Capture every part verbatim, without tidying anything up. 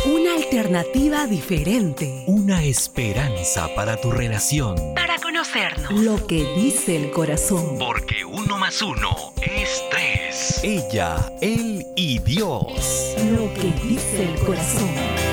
Una alternativa diferente. Una esperanza para tu relación. Para conocernos. Lo que dice el corazón. Porque uno más uno es tres. Ella, él y Dios. Lo que dice el corazón.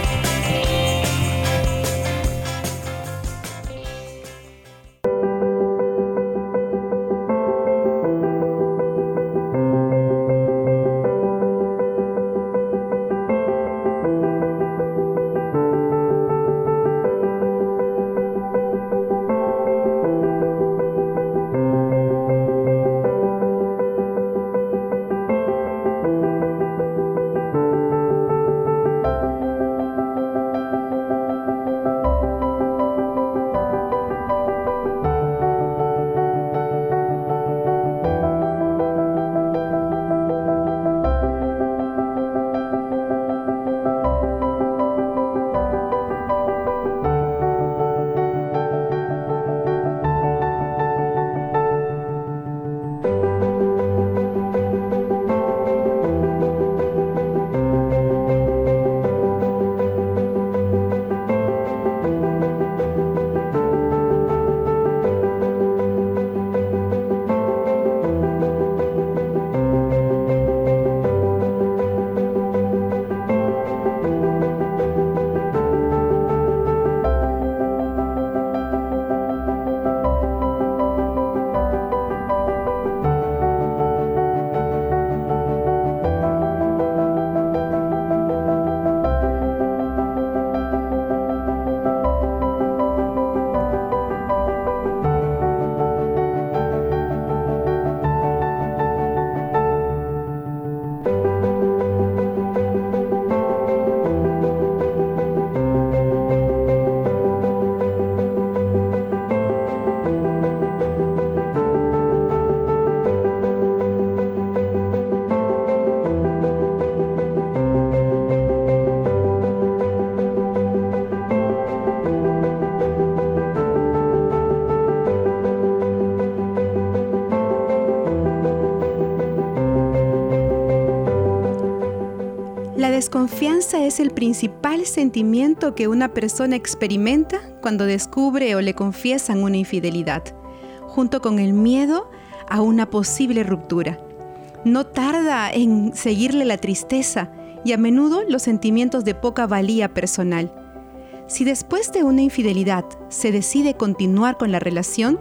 La desconfianza es el principal sentimiento que una persona experimenta cuando descubre o le confiesan una infidelidad, junto con el miedo a una posible ruptura. No tarda en seguirle la tristeza y a menudo los sentimientos de poca valía personal. Si después de una infidelidad se decide continuar con la relación,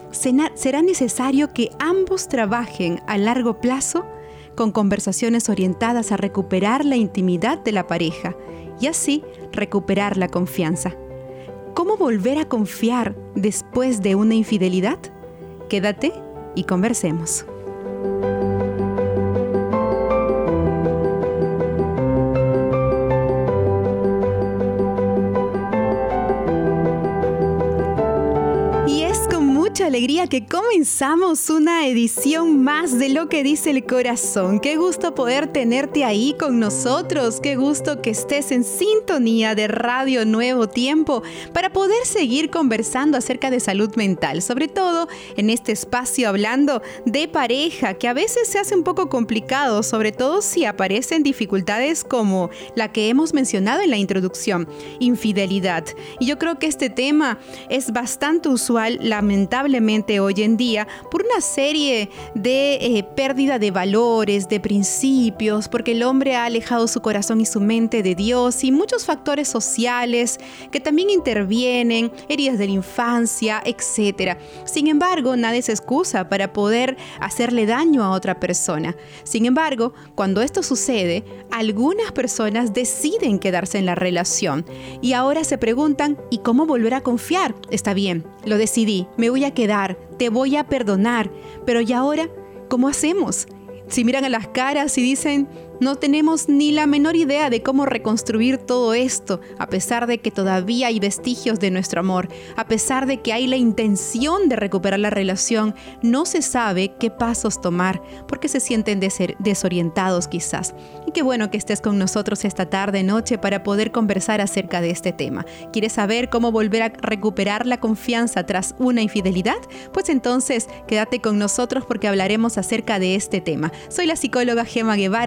será necesario que ambos trabajen a largo plazo con conversaciones orientadas a recuperar la intimidad de la pareja y así recuperar la confianza. ¿Cómo volver a confiar después de una infidelidad? Quédate y conversemos. Mucha alegría que comenzamos una edición más de Lo que dice el corazón. Qué gusto poder tenerte ahí con nosotros. Qué gusto que estés en sintonía de Radio Nuevo Tiempo para poder seguir conversando acerca de salud mental, sobre todo en este espacio hablando de pareja, que a veces se hace un poco complicado, sobre todo si aparecen dificultades como la que hemos mencionado en la introducción, infidelidad. Y yo creo que este tema es bastante usual, lamentablemente hoy en día, por una serie de eh, pérdida de valores, de principios, porque el hombre ha alejado su corazón y su mente de Dios y muchos factores sociales que también intervienen, heridas de la infancia, etcétera. Sin embargo, nada es excusa para poder hacerle daño a otra persona. Sin embargo, cuando esto sucede, algunas personas deciden quedarse en la relación y ahora se preguntan, ¿y cómo volver a confiar? Está bien, lo decidí, me voy a quedar, te voy a perdonar, pero ¿y ahora cómo hacemos? Si miran a las caras y dicen, no tenemos ni la menor idea de cómo reconstruir todo esto, a pesar de que todavía hay vestigios de nuestro amor, a pesar de que hay la intención de recuperar la relación, no se sabe qué pasos tomar, porque se sienten des- desorientados quizás. Y qué bueno que estés con nosotros esta tarde, noche, para poder conversar acerca de este tema. ¿Quieres saber cómo volver a recuperar la confianza tras una infidelidad? Pues entonces, quédate con nosotros porque hablaremos acerca de este tema. Soy la psicóloga Gema Guevara, terapeuta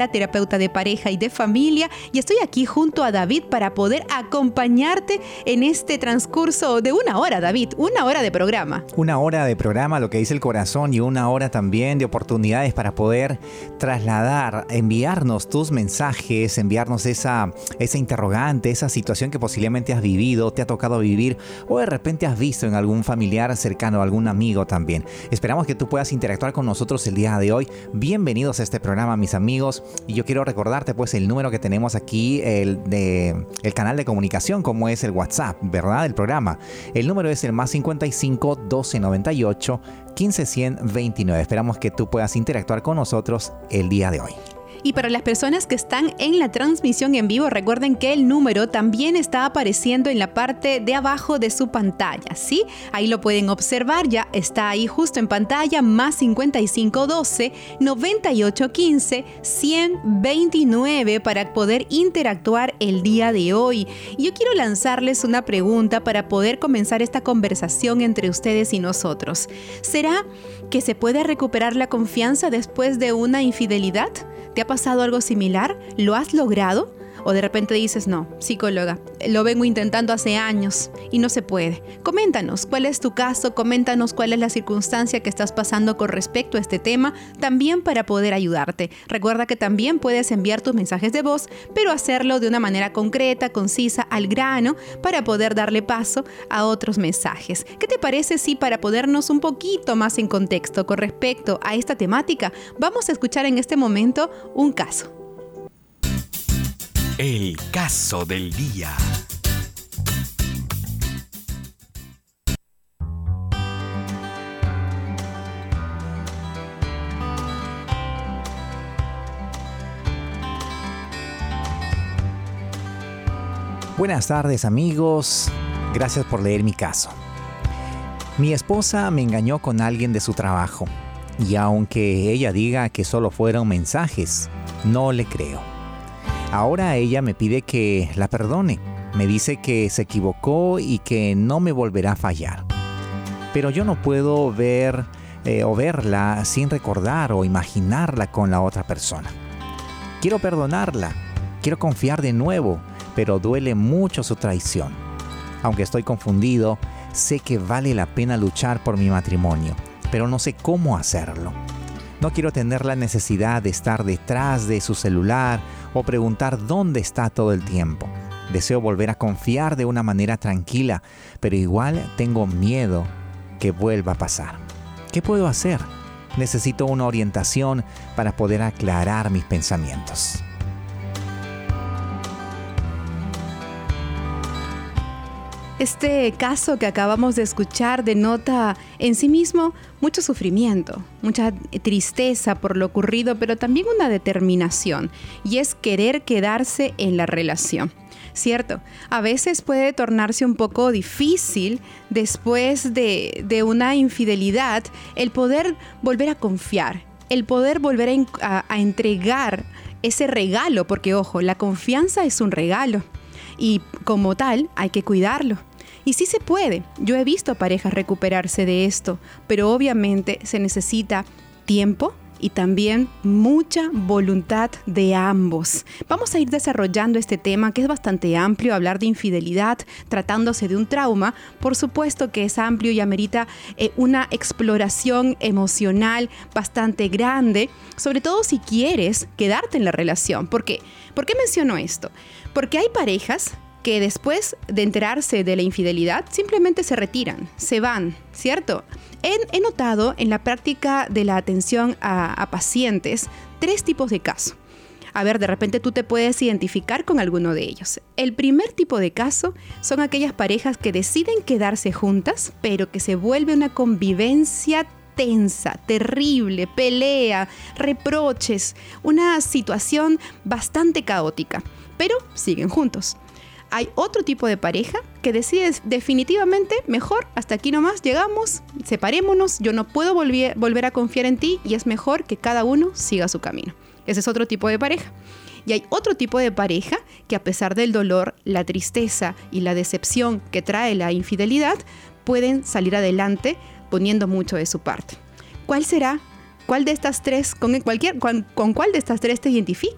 terapeuta de pareja y de familia, y estoy aquí junto a David para poder acompañarte en este transcurso de una hora, David, una hora de programa. Una hora de programa, lo que dice el corazón, y una hora también de oportunidades para poder trasladar, enviarnos tus mensajes, enviarnos esa, esa interrogante, esa situación que posiblemente has vivido, te ha tocado vivir, o de repente has visto en algún familiar cercano, algún amigo también. Esperamos que tú puedas interactuar con nosotros el día de hoy. Bienvenidos a este programa, mis amigos, y yo quiero recordarte pues el número que tenemos aquí, el, de, el canal de comunicación, como es el WhatsApp, ¿verdad? El programa. El número es el más cincuenta y cinco, doce noventa y ocho, quince cien veintinueve. Esperamos que tú puedas interactuar con nosotros el día de hoy. Y para las personas que están en la transmisión en vivo, recuerden que el número también está apareciendo en la parte de abajo de su pantalla, ¿sí? Ahí lo pueden observar, ya está ahí justo en pantalla, más cincuenta y cinco, doce, noventa y ocho, quince, cien veintinueve para poder interactuar el día de hoy. Y yo quiero lanzarles una pregunta para poder comenzar esta conversación entre ustedes y nosotros. ¿Será que se puede recuperar la confianza después de una infidelidad? ¿Te ha pasado algo similar? ¿Lo has logrado? O de repente dices, no, psicóloga, lo vengo intentando hace años y no se puede. Coméntanos cuál es tu caso, coméntanos cuál es la circunstancia que estás pasando con respecto a este tema, también para poder ayudarte. Recuerda que también puedes enviar tus mensajes de voz, pero hacerlo de una manera concreta, concisa, al grano, para poder darle paso a otros mensajes. ¿Qué te parece si para ponernos un poquito más en contexto con respecto a esta temática, vamos a escuchar en este momento un caso? El caso del día. Buenas tardes, amigos. Gracias por leer mi caso. Mi esposa me engañó con alguien de su trabajo, y aunque ella diga que solo fueron mensajes, no le creo. Ahora ella me pide que la perdone. Me dice que se equivocó y que no me volverá a fallar. Pero yo no puedo ver eh, o verla sin recordar o imaginarla con la otra persona. Quiero perdonarla, quiero confiar de nuevo, pero duele mucho su traición. Aunque estoy confundido, sé que vale la pena luchar por mi matrimonio, pero no sé cómo hacerlo. No quiero tener la necesidad de estar detrás de su celular o preguntar dónde está todo el tiempo. Deseo volver a confiar de una manera tranquila, pero igual tengo miedo que vuelva a pasar. ¿Qué puedo hacer? Necesito una orientación para poder aclarar mis pensamientos. Este caso que acabamos de escuchar denota en sí mismo mucho sufrimiento, mucha tristeza por lo ocurrido, pero también una determinación, y es querer quedarse en la relación. ¿Cierto? A veces puede tornarse un poco difícil después de, de una infidelidad el poder volver a confiar, el poder volver a, a, a entregar ese regalo, porque ojo, la confianza es un regalo. Y como tal, hay que cuidarlo. Y sí se puede. Yo he visto a parejas recuperarse de esto, pero obviamente se necesita tiempo y también mucha voluntad de ambos. Vamos a ir desarrollando este tema que es bastante amplio. Hablar de infidelidad tratándose de un trauma, por supuesto que es amplio y amerita eh, una exploración emocional bastante grande, sobre todo si quieres quedarte en la relación. ¿Por qué? ¿Por qué menciono esto? Porque hay parejas que después de enterarse de la infidelidad simplemente se retiran, se van, ¿cierto? He, he notado en la práctica de la atención a, a pacientes tres tipos de casos. A ver, de repente tú te puedes identificar con alguno de ellos. El primer tipo de caso son aquellas parejas que deciden quedarse juntas, pero que se vuelve una convivencia tensa, terrible, pelea, reproches, una situación bastante caótica, pero siguen juntos. Hay otro tipo de pareja que decide definitivamente, mejor, hasta aquí nomás llegamos, separémonos, yo no puedo volver, volver a confiar en ti y es mejor que cada uno siga su camino. Ese es otro tipo de pareja. Y hay otro tipo de pareja que a pesar del dolor, la tristeza y la decepción que trae la infidelidad, pueden salir adelante poniendo mucho de su parte. ¿Cuál será? ¿Cuál de estas tres, con, cualquier, con, con cuál de estas tres te identificas?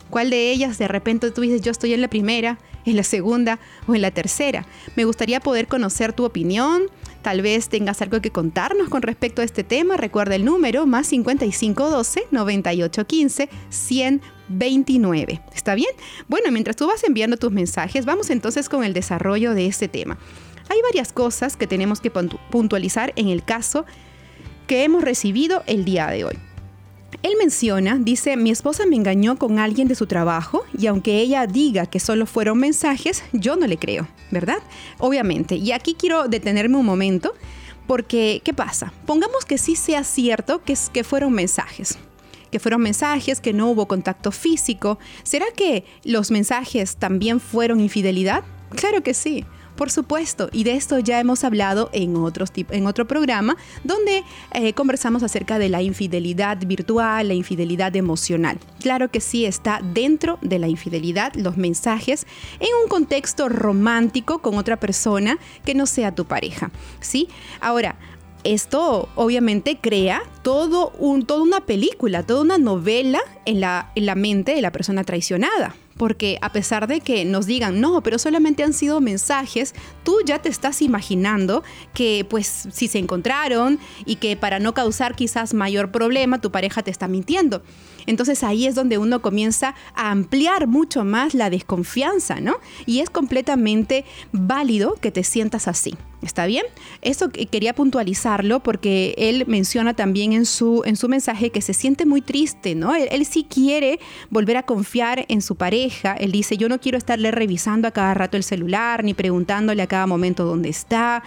¿Cuál de ellas de repente tú dices, yo estoy en la primera, en la segunda o en la tercera? Me gustaría poder conocer tu opinión. Tal vez tengas algo que contarnos con respecto a este tema. Recuerda el número más cincuenta y cinco doce, noventa y ocho quince, ciento veintinueve. ¿Está bien? Bueno, mientras tú vas enviando tus mensajes, vamos entonces con el desarrollo de este tema. Hay varias cosas que tenemos que puntualizar en el caso que hemos recibido el día de hoy. Él menciona, dice, mi esposa me engañó con alguien de su trabajo y aunque ella diga que solo fueron mensajes, yo no le creo, ¿verdad? Obviamente. Y aquí quiero detenerme un momento porque, ¿qué pasa? Pongamos que sí sea cierto que, que fueron mensajes. Que fueron mensajes, que no hubo contacto físico. ¿Será que los mensajes también fueron infidelidad? Claro que sí. Por supuesto, y de esto ya hemos hablado en, otros, en otro programa donde eh, conversamos acerca de la infidelidad virtual, la infidelidad emocional. Claro que sí está dentro de la infidelidad los mensajes en un contexto romántico con otra persona que no sea tu pareja, ¿sí? Ahora, esto obviamente crea todo un, toda una película, toda una novela en la, en la mente de la persona traicionada. Porque a pesar de que nos digan, no, pero solamente han sido mensajes, tú ya te estás imaginando que pues si se encontraron y que para no causar quizás mayor problema, tu pareja te está mintiendo. Entonces ahí es donde uno comienza a ampliar mucho más la desconfianza, ¿no? Y es completamente válido que te sientas así. ¿Está bien? Eso quería puntualizarlo porque él menciona también en su, en su mensaje que se siente muy triste, ¿no? Él, él sí quiere volver a confiar en su pareja. Él dice, yo no quiero estarle revisando a cada rato el celular ni preguntándole a cada momento dónde está.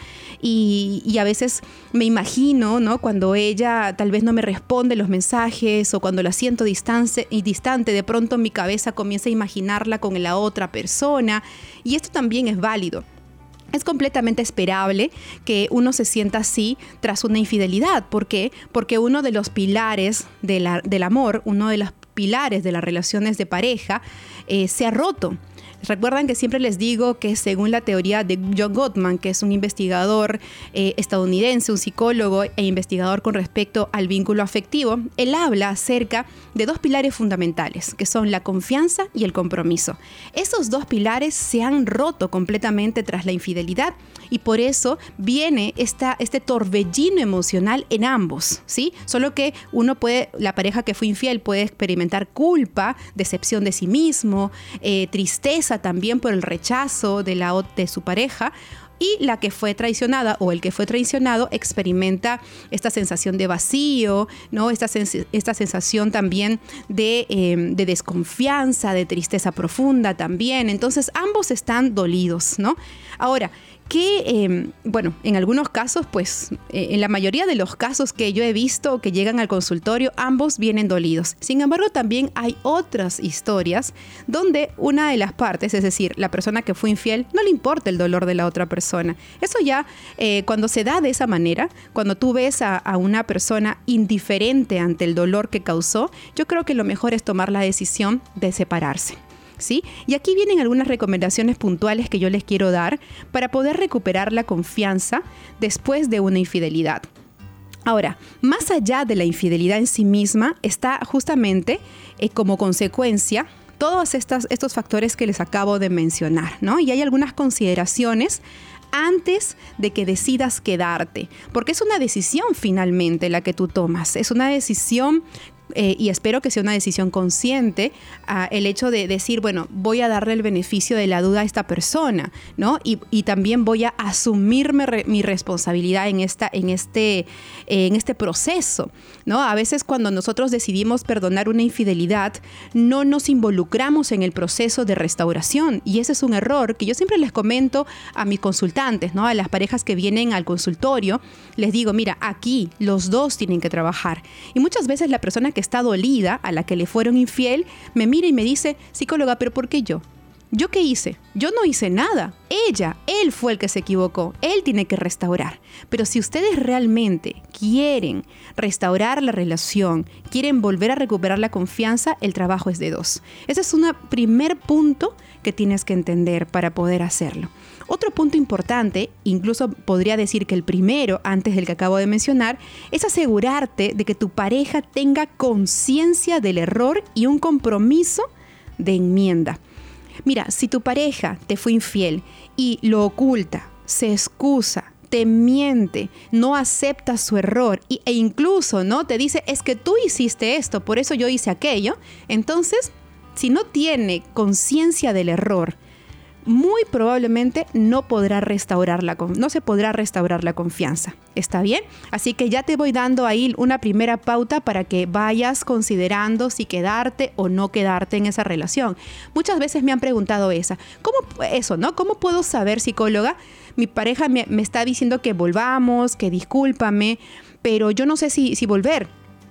Y, y a veces me imagino, ¿no? Cuando ella tal vez no me responde los mensajes o cuando la siento distante, y distante, de pronto mi cabeza comienza a imaginarla con la otra persona. Y esto también es válido. Es completamente esperable que uno se sienta así tras una infidelidad. ¿Por qué? Porque uno de los pilares de la, del amor, uno de los pilares de las relaciones de pareja, eh, se ha roto. Recuerdan que siempre les digo que según la teoría de John Gottman, que es un investigador eh, estadounidense, un psicólogo e investigador con respecto al vínculo afectivo, él habla acerca de dos pilares fundamentales, que son la confianza y el compromiso. Esos dos pilares se han roto completamente tras la infidelidad y por eso viene esta, este torbellino emocional en ambos, ¿sí? Solo que uno puede, la pareja que fue infiel puede experimentar culpa, decepción de sí mismo, eh, tristeza también por el rechazo de, la, de su pareja, y la que fue traicionada o el que fue traicionado experimenta esta sensación de vacío, ¿no? Esta, sens- esta sensación también de, eh, de desconfianza, de tristeza profunda también. Entonces ambos están dolidos, ¿no? Ahora, que, eh, bueno, en algunos casos, pues, eh, en la mayoría de los casos que yo he visto que llegan al consultorio, ambos vienen dolidos. Sin embargo, también hay otras historias donde una de las partes, es decir, la persona que fue infiel, no le importa el dolor de la otra persona. Eso ya, eh, cuando se da de esa manera, cuando tú ves a, a una persona indiferente ante el dolor que causó, yo creo que lo mejor es tomar la decisión de separarse. ¿Sí? Y aquí vienen algunas recomendaciones puntuales que yo les quiero dar para poder recuperar la confianza después de una infidelidad. Ahora, más allá de la infidelidad en sí misma, está justamente eh, como consecuencia todos estas, estos factores que les acabo de mencionar, ¿no? Y hay algunas consideraciones antes de que decidas quedarte, porque es una decisión finalmente la que tú tomas, es una decisión Eh, y espero que sea una decisión consciente, uh, el hecho de decir, bueno, voy a darle el beneficio de la duda a esta persona, ¿no? Y, y también voy a asumirme re, mi responsabilidad en, esta, en, este, eh, en este proceso, ¿no? A veces cuando nosotros decidimos perdonar una infidelidad, no nos involucramos en el proceso de restauración y ese es un error que yo siempre les comento a mis consultantes, ¿no? A las parejas que vienen al consultorio, les digo, mira, aquí los dos tienen que trabajar. Y muchas veces la persona que está dolida, a la que le fueron infiel, me mira y me dice, psicóloga, ¿pero por qué yo? ¿Yo qué hice? Yo no hice nada. Ella, él fue el que se equivocó. Él tiene que restaurar. Pero si ustedes realmente quieren restaurar la relación, quieren volver a recuperar la confianza, el trabajo es de dos. Ese es un primer punto que tienes que entender para poder hacerlo. Otro punto importante, incluso podría decir que el primero, antes del que acabo de mencionar, es asegurarte de que tu pareja tenga conciencia del error y un compromiso de enmienda. Mira, si tu pareja te fue infiel y lo oculta, se excusa, te miente, no acepta su error y, e incluso, ¿no?, te dice, es que tú hiciste esto, por eso yo hice aquello, entonces, si no tiene conciencia del error, muy probablemente no podrá restaurar la, no se podrá restaurar la confianza. ¿Está bien? Así que ya te voy dando ahí una primera pauta para que vayas considerando si quedarte o no quedarte en esa relación. Muchas veces me han preguntado esa, ¿cómo eso, no? ¿Cómo puedo saber, psicóloga? Mi pareja me, me está diciendo que volvamos, que discúlpame, pero yo no sé si, si volver.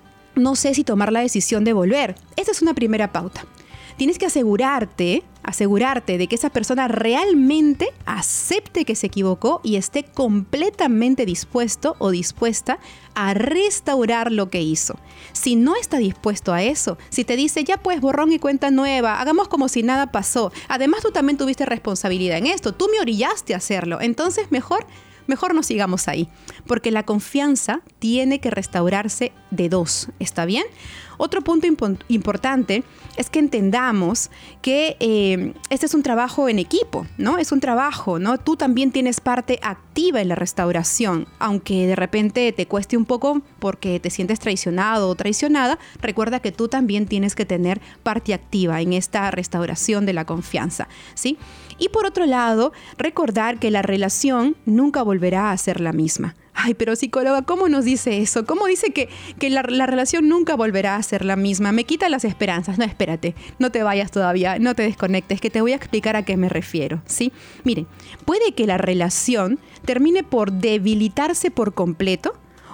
No sé si tomar la decisión de volver. Esa es una primera pauta. Tienes que asegurarte, asegurarte de que esa persona realmente acepte que se equivocó y esté completamente dispuesto o dispuesta a restaurar lo que hizo. Si no está dispuesto a eso, si te dice, ya pues borrón y cuenta nueva, hagamos como si nada pasó. Además, tú también tuviste responsabilidad en esto, tú me orillaste a hacerlo. Entonces, mejor... Mejor no sigamos ahí, porque la confianza tiene que restaurarse de dos, ¿está bien? Otro punto impo- importante es que entendamos que eh, este es un trabajo en equipo, ¿no? Es un trabajo, ¿no? Tú también tienes parte activa en la restauración, aunque de repente te cueste un poco porque te sientes traicionado o traicionada, recuerda que tú también tienes que tener parte activa en esta restauración de la confianza, ¿sí? Y por otro lado, recordar que la relación nunca volverá a ser la misma. Ay, pero psicóloga, ¿cómo nos dice eso? ¿Cómo dice que, que la, la relación nunca volverá a ser la misma? Me quita las esperanzas. No, espérate, no te vayas todavía, no te desconectes, que te voy a explicar a qué me refiero, ¿sí? Miren, puede que la relación termine por debilitarse por completo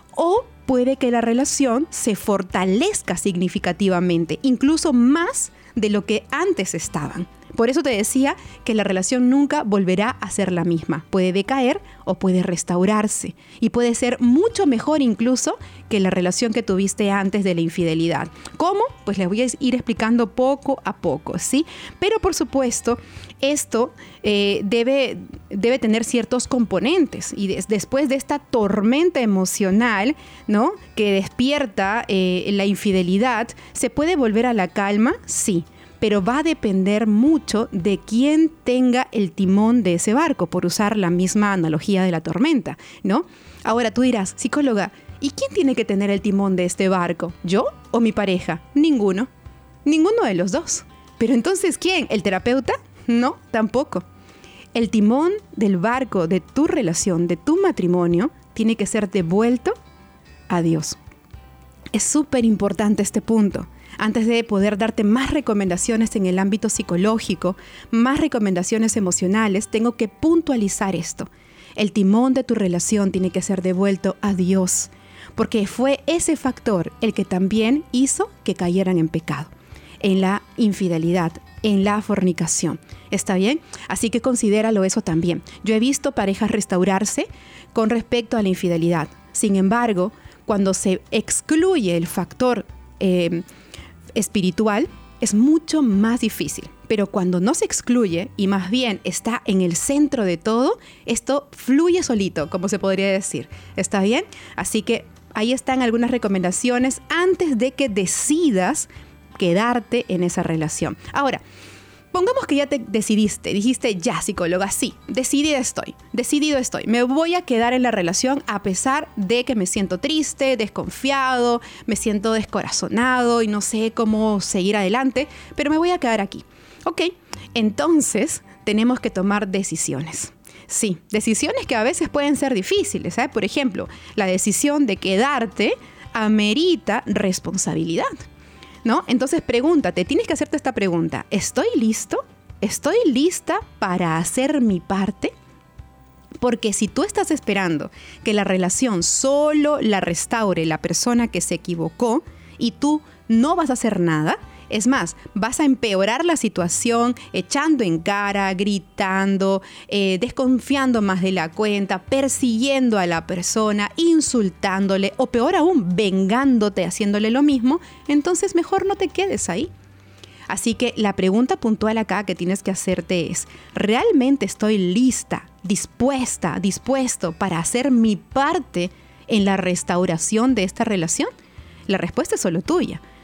o puede que la relación se fortalezca significativamente, incluso más de lo que antes estaban. Por eso te decía que la relación nunca volverá a ser la misma. Puede decaer o puede restaurarse. Y puede ser mucho mejor incluso que la relación que tuviste antes de la infidelidad. ¿Cómo? Pues les voy a ir explicando poco a poco, ¿sí? Pero por supuesto, esto eh, debe, debe tener ciertos componentes. Y des- después de esta tormenta emocional, ¿no?, que despierta eh, la infidelidad, ¿se puede volver a la calma? Sí. Pero va a depender mucho de quién tenga el timón de ese barco, por usar la misma analogía de la tormenta, ¿no? Ahora tú dirás, psicóloga, ¿y quién tiene que tener el timón de este barco? ¿Yo o mi pareja? Ninguno. Ninguno de los dos. Pero entonces, ¿quién? ¿El terapeuta? No, tampoco. El timón del barco de tu relación, de tu matrimonio, tiene que ser devuelto a Dios. Es súper importante este punto. Antes de poder darte más recomendaciones en el ámbito psicológico, más recomendaciones emocionales, tengo que puntualizar esto. El timón de tu relación tiene que ser devuelto a Dios, porque fue ese factor el que también hizo que cayeran en pecado, en la infidelidad, en la fornicación. ¿Está bien? Así que considéralo eso también. Yo he visto parejas restaurarse con respecto a la infidelidad. Sin embargo, cuando se excluye el factor eh, espiritual, es mucho más difícil. Pero cuando no se excluye y más bien está en el centro de todo, esto fluye solito, como se podría decir. ¿Está bien? Así que ahí están algunas recomendaciones antes de que decidas quedarte en esa relación. Ahora, pongamos que ya te decidiste, dijiste, ya psicóloga, sí, decidida estoy, decidido estoy, me voy a quedar en la relación a pesar de que me siento triste, desconfiado, me siento descorazonado y no sé cómo seguir adelante, pero me voy a quedar aquí. Ok, entonces tenemos que tomar decisiones. Sí, decisiones que a veces pueden ser difíciles, ¿eh? Por ejemplo, la decisión de quedarte amerita responsabilidad, ¿no? Entonces pregúntate, tienes que hacerte esta pregunta. ¿Estoy listo? ¿Estoy lista para hacer mi parte? Porque si tú estás esperando que la relación solo la restaure la persona que se equivocó y tú no vas a hacer nada, es más, vas a empeorar la situación echando en cara, gritando, eh, desconfiando más de la cuenta, persiguiendo a la persona, insultándole o peor aún, vengándote, haciéndole lo mismo, entonces mejor no te quedes ahí. Así que la pregunta puntual acá que tienes que hacerte es, ¿realmente estoy lista, dispuesta, dispuesto para hacer mi parte en la restauración de esta relación? La respuesta es solo tuya.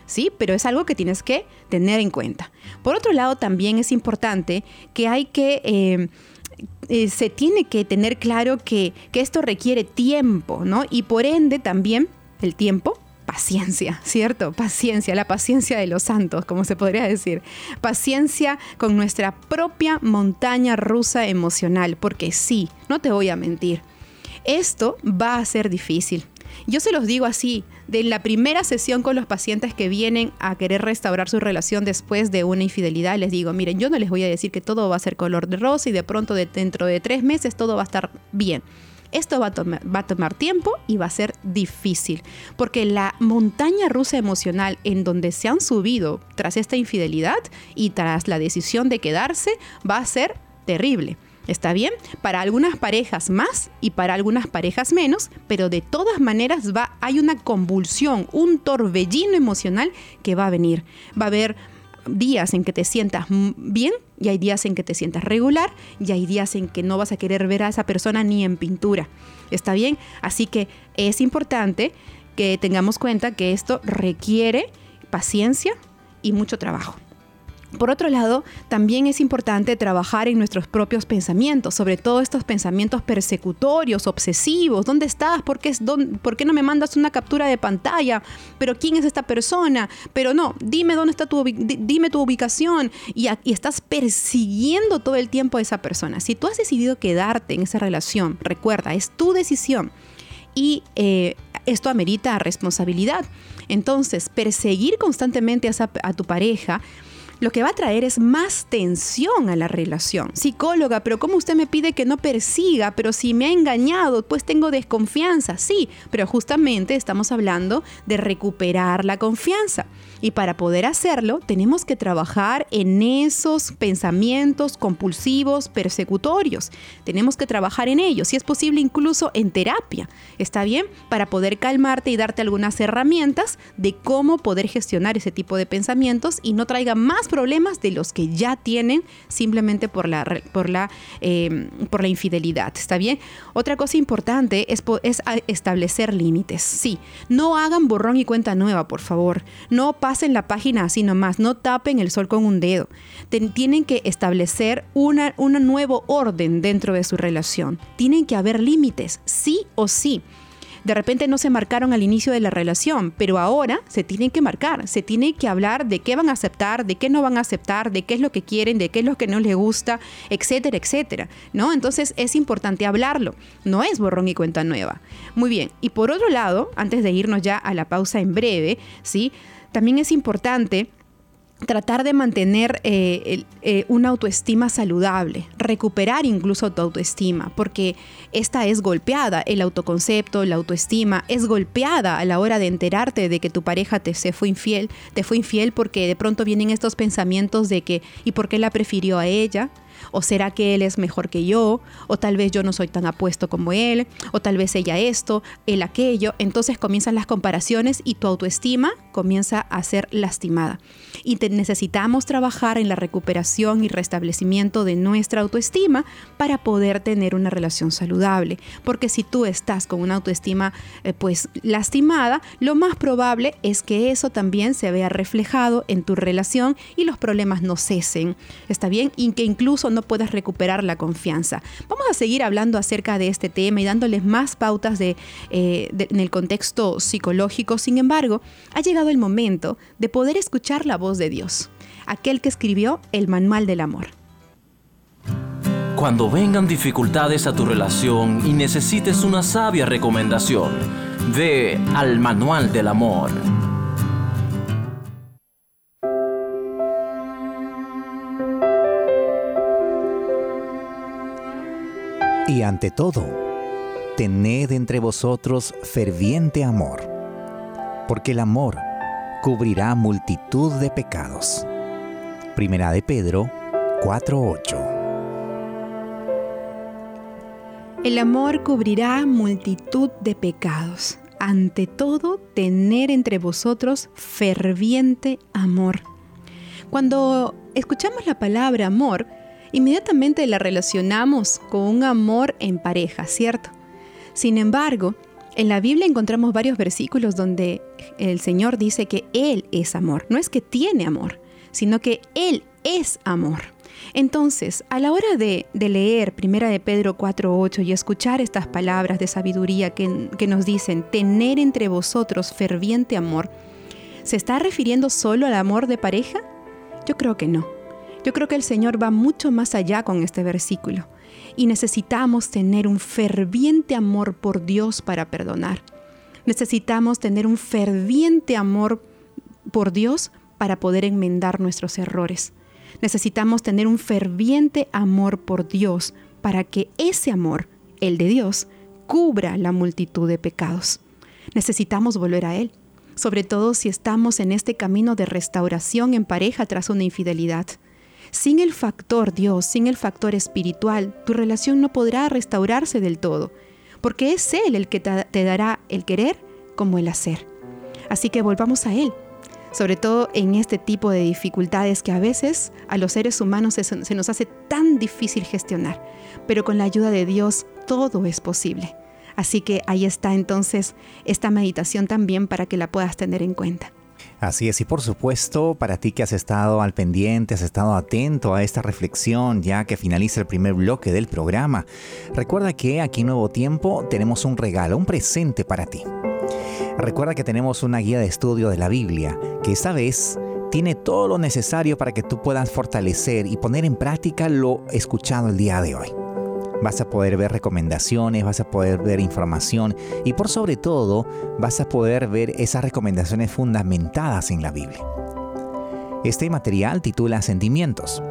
¿sí? Pero es algo que tienes que tener en cuenta. Por otro lado, también es importante que hay que... Eh, eh, se tiene que tener claro que, que esto requiere tiempo, ¿no? Y por ende también el tiempo, paciencia, ¿cierto? Paciencia, la paciencia de los santos, como se podría decir. Paciencia con nuestra propia montaña rusa emocional, porque sí, no te voy a mentir, esto va a ser difícil. Yo se los digo así, de la primera sesión con los pacientes que vienen a querer restaurar su relación después de una infidelidad, les digo, miren, yo no les voy a decir que todo va a ser color de rosa y de pronto de, dentro de tres meses todo va a estar bien. Esto va a, tomar, va a tomar tiempo y va a ser difícil, porque la montaña rusa emocional en donde se han subido tras esta infidelidad y tras la decisión de quedarse va a ser terrible. ¿Está bien? Para algunas parejas más y para algunas parejas menos, pero de todas maneras va, hay una convulsión, un torbellino emocional que va a venir. Va a haber días en que te sientas bien y hay días en que te sientas regular y hay días en que no vas a querer ver a esa persona ni en pintura. ¿Está bien? Así que es importante que tengamos cuenta que esto requiere paciencia y mucho trabajo. Por otro lado, también es importante trabajar en nuestros propios pensamientos, sobre todo estos pensamientos persecutorios, obsesivos. ¿Dónde estás? ¿Por qué, dónde, ¿por qué no me mandas una captura de pantalla? ¿Pero quién es esta persona? Pero no, dime dónde está tu, dime tu ubicación. Y, y estás persiguiendo todo el tiempo a esa persona. Si tú has decidido quedarte en esa relación, recuerda, es tu decisión. Y eh, esto amerita responsabilidad. Entonces, perseguir constantemente a, esa, a tu pareja lo que va a traer es más tensión a la relación. Psicóloga, pero ¿cómo usted me pide que no persiga? Pero si me ha engañado, pues tengo desconfianza. Sí, pero justamente estamos hablando de recuperar la confianza. Y para poder hacerlo, tenemos que trabajar en esos pensamientos compulsivos, persecutorios. Tenemos que trabajar en ellos, si es posible incluso en terapia. ¿Está bien? Para poder calmarte y darte algunas herramientas de cómo poder gestionar ese tipo de pensamientos y no traiga más problemas de los que ya tienen simplemente por la, por la, eh, por la infidelidad. ¿Está bien? Otra cosa importante es, es establecer límites. Sí, no hagan borrón y cuenta nueva, por favor. No pasen la página así nomás, no tapen el sol con un dedo. Ten, tienen que establecer una, un nuevo orden dentro de su relación. Tienen que haber límites, sí o sí. De repente no se marcaron al inicio de la relación, pero ahora se tienen que marcar, se tiene que hablar de qué van a aceptar, de qué no van a aceptar, de qué es lo que quieren, de qué es lo que no les gusta, etcétera, etcétera, ¿no? Entonces es importante hablarlo, no es borrón y cuenta nueva. Muy bien, y por otro lado, antes de irnos ya a la pausa en breve, ¿sí? También es importante tratar de mantener eh, el, eh, una autoestima saludable, recuperar incluso tu autoestima, porque esta es golpeada, el autoconcepto, la autoestima es golpeada a la hora de enterarte de que tu pareja te se fue infiel, te fue infiel porque de pronto vienen estos pensamientos de que ¿y por qué la prefirió a ella? ¿O será que él es mejor que yo? ¿O tal vez yo no soy tan apuesto como él? ¿O tal vez ella esto, él aquello? Entonces comienzan las comparaciones y tu autoestima comienza a ser lastimada. Y te necesitamos trabajar en la recuperación y restablecimiento de nuestra autoestima para poder tener una relación saludable. Porque si tú estás con una autoestima eh, pues lastimada, lo más probable es que eso también se vea reflejado en tu relación y los problemas no cesen. ¿Está bien? Y que incluso no puedas recuperar la confianza. Vamos a seguir hablando acerca de este tema y dándoles más pautas de, eh, de, en el contexto psicológico. Sin embargo, ha llegado el momento de poder escuchar la voz de Dios, aquel que escribió el Manual del Amor. Cuando vengan dificultades a tu relación y necesites una sabia recomendación, ve al Manual del Amor. Y ante todo, tened entre vosotros ferviente amor, porque el amor cubrirá multitud de pecados. Primera de Pedro cuatro ocho. El amor cubrirá multitud de pecados. Ante todo, tener entre vosotros ferviente amor. Cuando escuchamos la palabra amor, inmediatamente la relacionamos con un amor en pareja, ¿cierto? Sin embargo, En la Biblia encontramos varios versículos donde el Señor dice que Él es amor. No es que tiene amor, sino que Él es amor. Entonces, a la hora de, de leer primera de Pedro cuatro ocho y escuchar estas palabras de sabiduría que, que nos dicen tener entre vosotros ferviente amor, ¿se está refiriendo solo al amor de pareja? Yo creo que no. Yo creo que el Señor va mucho más allá con este versículo. Y necesitamos tener un ferviente amor por Dios para perdonar. Necesitamos tener un ferviente amor por Dios para poder enmendar nuestros errores. Necesitamos tener un ferviente amor por Dios para que ese amor, el de Dios, cubra la multitud de pecados. Necesitamos volver a Él, sobre todo si estamos en este camino de restauración en pareja tras una infidelidad. Sin el factor Dios, sin el factor espiritual, tu relación no podrá restaurarse del todo, porque es Él el que te dará el querer como el hacer. Así que volvamos a Él, sobre todo en este tipo de dificultades que a veces a los seres humanos se, se nos hace tan difícil gestionar, pero con la ayuda de Dios todo es posible. Así que ahí está entonces esta meditación también para que la puedas tener en cuenta. Así es, y por supuesto, para ti que has estado al pendiente, has estado atento a esta reflexión ya que finaliza el primer bloque del programa, recuerda que aquí en Nuevo Tiempo tenemos un regalo, un presente para ti. Recuerda que tenemos una guía de estudio de la Biblia, que esta vez tiene todo lo necesario para que tú puedas fortalecer y poner en práctica lo escuchado el día de hoy. Vas a poder ver recomendaciones, vas a poder ver información y por sobre todo vas a poder ver esas recomendaciones fundamentadas en la Biblia. Este material titula Sentimientos.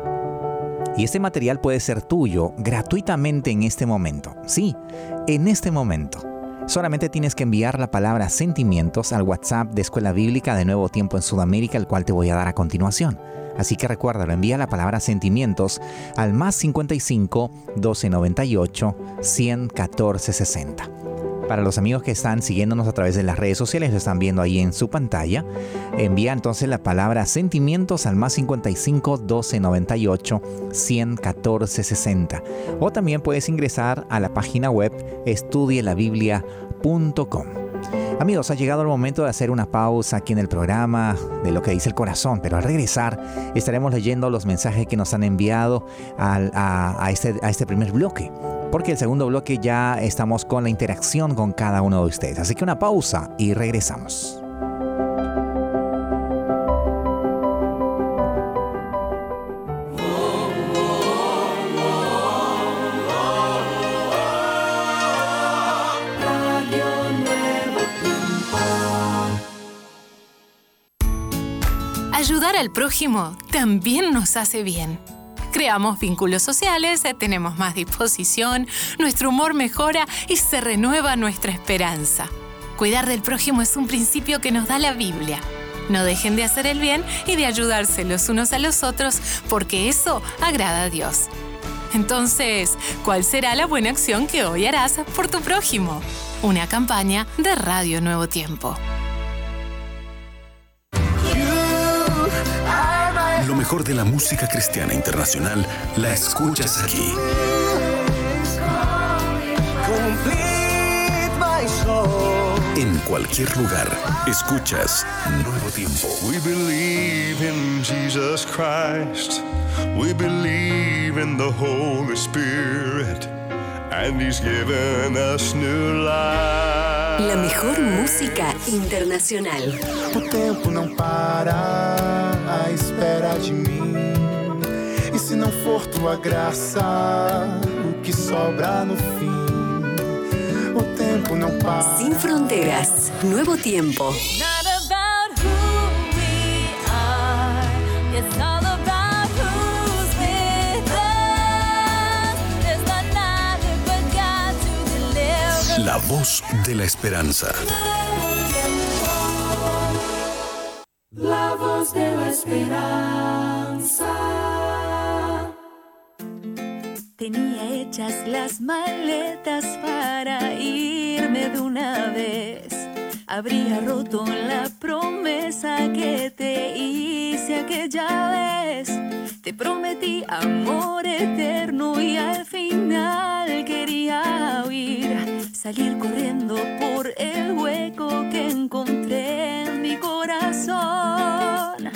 Y este material puede ser tuyo gratuitamente en este momento. Sí, en este momento. Solamente tienes que enviar la palabra sentimientos al WhatsApp de Escuela Bíblica de Nuevo Tiempo en Sudamérica, el cual te voy a dar a continuación. Así que recuérdalo, envía la palabra sentimientos al más cincuenta y cinco, doce noventa y ocho, cien, catorce, sesenta. Para los amigos que están siguiéndonos a través de las redes sociales, lo están viendo ahí en su pantalla, envía entonces la palabra sentimientos al más cincuenta y cinco, doce noventa y ocho, cien, catorce, sesenta. O también puedes ingresar a la página web estudie la biblia punto com. Amigos, ha llegado el momento de hacer una pausa aquí en el programa de Lo que dice el corazón, pero al regresar estaremos leyendo los mensajes que nos han enviado al, a, a, este, a este primer bloque, porque el segundo bloque ya estamos con la interacción con cada uno de ustedes. Así que una pausa y regresamos. Ayudar al prójimo también nos hace bien. Creamos vínculos sociales, tenemos más disposición, nuestro humor mejora y se renueva nuestra esperanza. Cuidar del prójimo es un principio que nos da la Biblia. No dejen de hacer el bien y de ayudarse los unos a los otros, porque eso agrada a Dios. Entonces, ¿cuál será la buena acción que hoy harás por tu prójimo? Una campaña de Radio Nuevo Tiempo. Lo mejor de la música cristiana internacional la escuchas aquí. En cualquier lugar, escuchas Nuevo Tiempo. We believe in Jesus Christ. We believe in the Holy Spirit. And He's given us new life. La mejor música internacional. O tempo não para à espera de mim. E se não for tua graça, o que sobra no fim? O tempo não para. Sin fronteras, Nuevo Tiempo. La voz de la esperanza. La voz de la esperanza. Tenía hechas las maletas para irme de una vez. Habría roto la promesa que te hice aquella vez. Te prometí amor eterno y al final quería huir, salir corriendo por el hueco que encontré en mi corazón.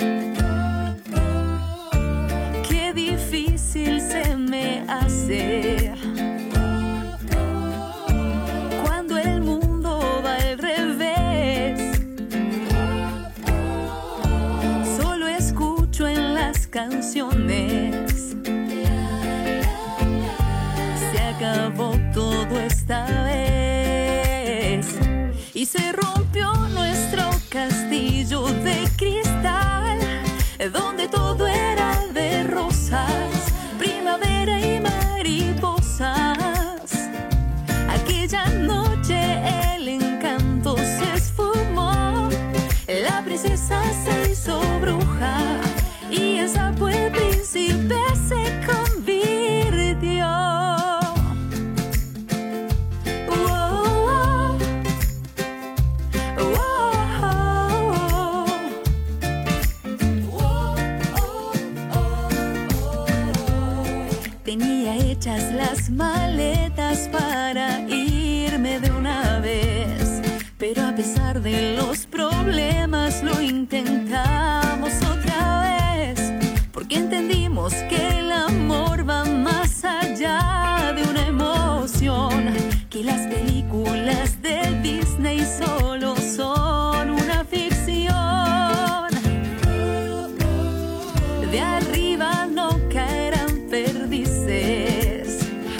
Qué difícil se me hace cuando el mundo va al revés. Solo escucho en las canciones: se acabó todo esta vez. Y se rompió nuestro castillo de cristal, donde todo era de rosas, primavera y mariposas. Aquella noche el encanto se esfumó, la princesa se hizo bruja y el sapo el príncipe se convirtió. Tenía hechas las maletas para irme de una vez, pero a pesar de los problemas lo intentamos otra vez, porque entendimos que el amor va más allá de una emoción, que las películas de Disney solo son una ficción. De arriba no caerán perdices.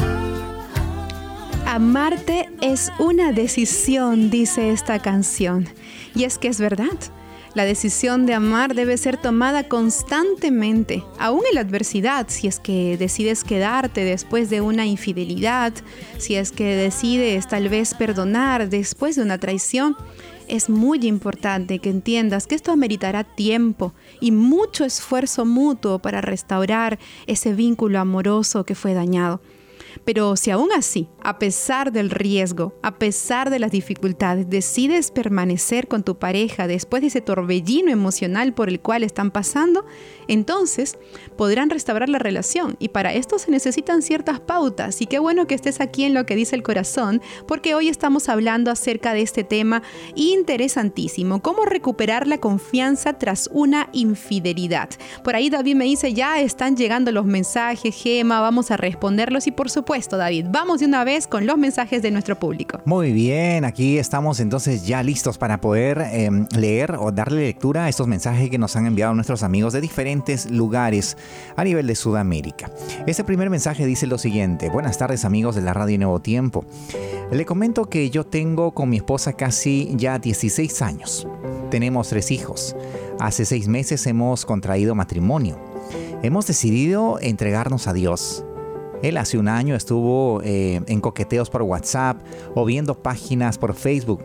Amarte es una decisión, dice esta canción. Y es que es verdad. La decisión de amar debe ser tomada constantemente, aún en la adversidad. Si es que decides quedarte después de una infidelidad, si es que decides tal vez perdonar después de una traición, es muy importante que entiendas que esto ameritará tiempo y mucho esfuerzo mutuo para restaurar ese vínculo amoroso que fue dañado. Pero si aún así, a pesar del riesgo, a pesar de las dificultades, decides permanecer con tu pareja después de ese torbellino emocional por el cual están pasando, entonces podrán restaurar la relación. Y para esto se necesitan ciertas pautas. Y qué bueno que estés aquí en Lo que dice el corazón, porque hoy estamos hablando acerca de este tema interesantísimo: cómo recuperar la confianza tras una infidelidad. Por ahí David me dice, ya están llegando los mensajes, Gema, vamos a responderlos. Y por supuesto, David, vamos de una vez con los mensajes de nuestro público. Muy bien, aquí estamos entonces ya listos para poder eh, leer o darle lectura a estos mensajes que nos han enviado nuestros amigos de diferentes lugares a nivel de Sudamérica. Este primer mensaje dice lo siguiente: buenas tardes, amigos de la Radio Nuevo Tiempo. Le comento que yo tengo con mi esposa casi ya dieciséis años. Tenemos tres hijos. Hace seis meses hemos contraído matrimonio. Hemos decidido entregarnos a Dios. Él hace un año estuvo eh, en coqueteos por WhatsApp o viendo páginas por Facebook.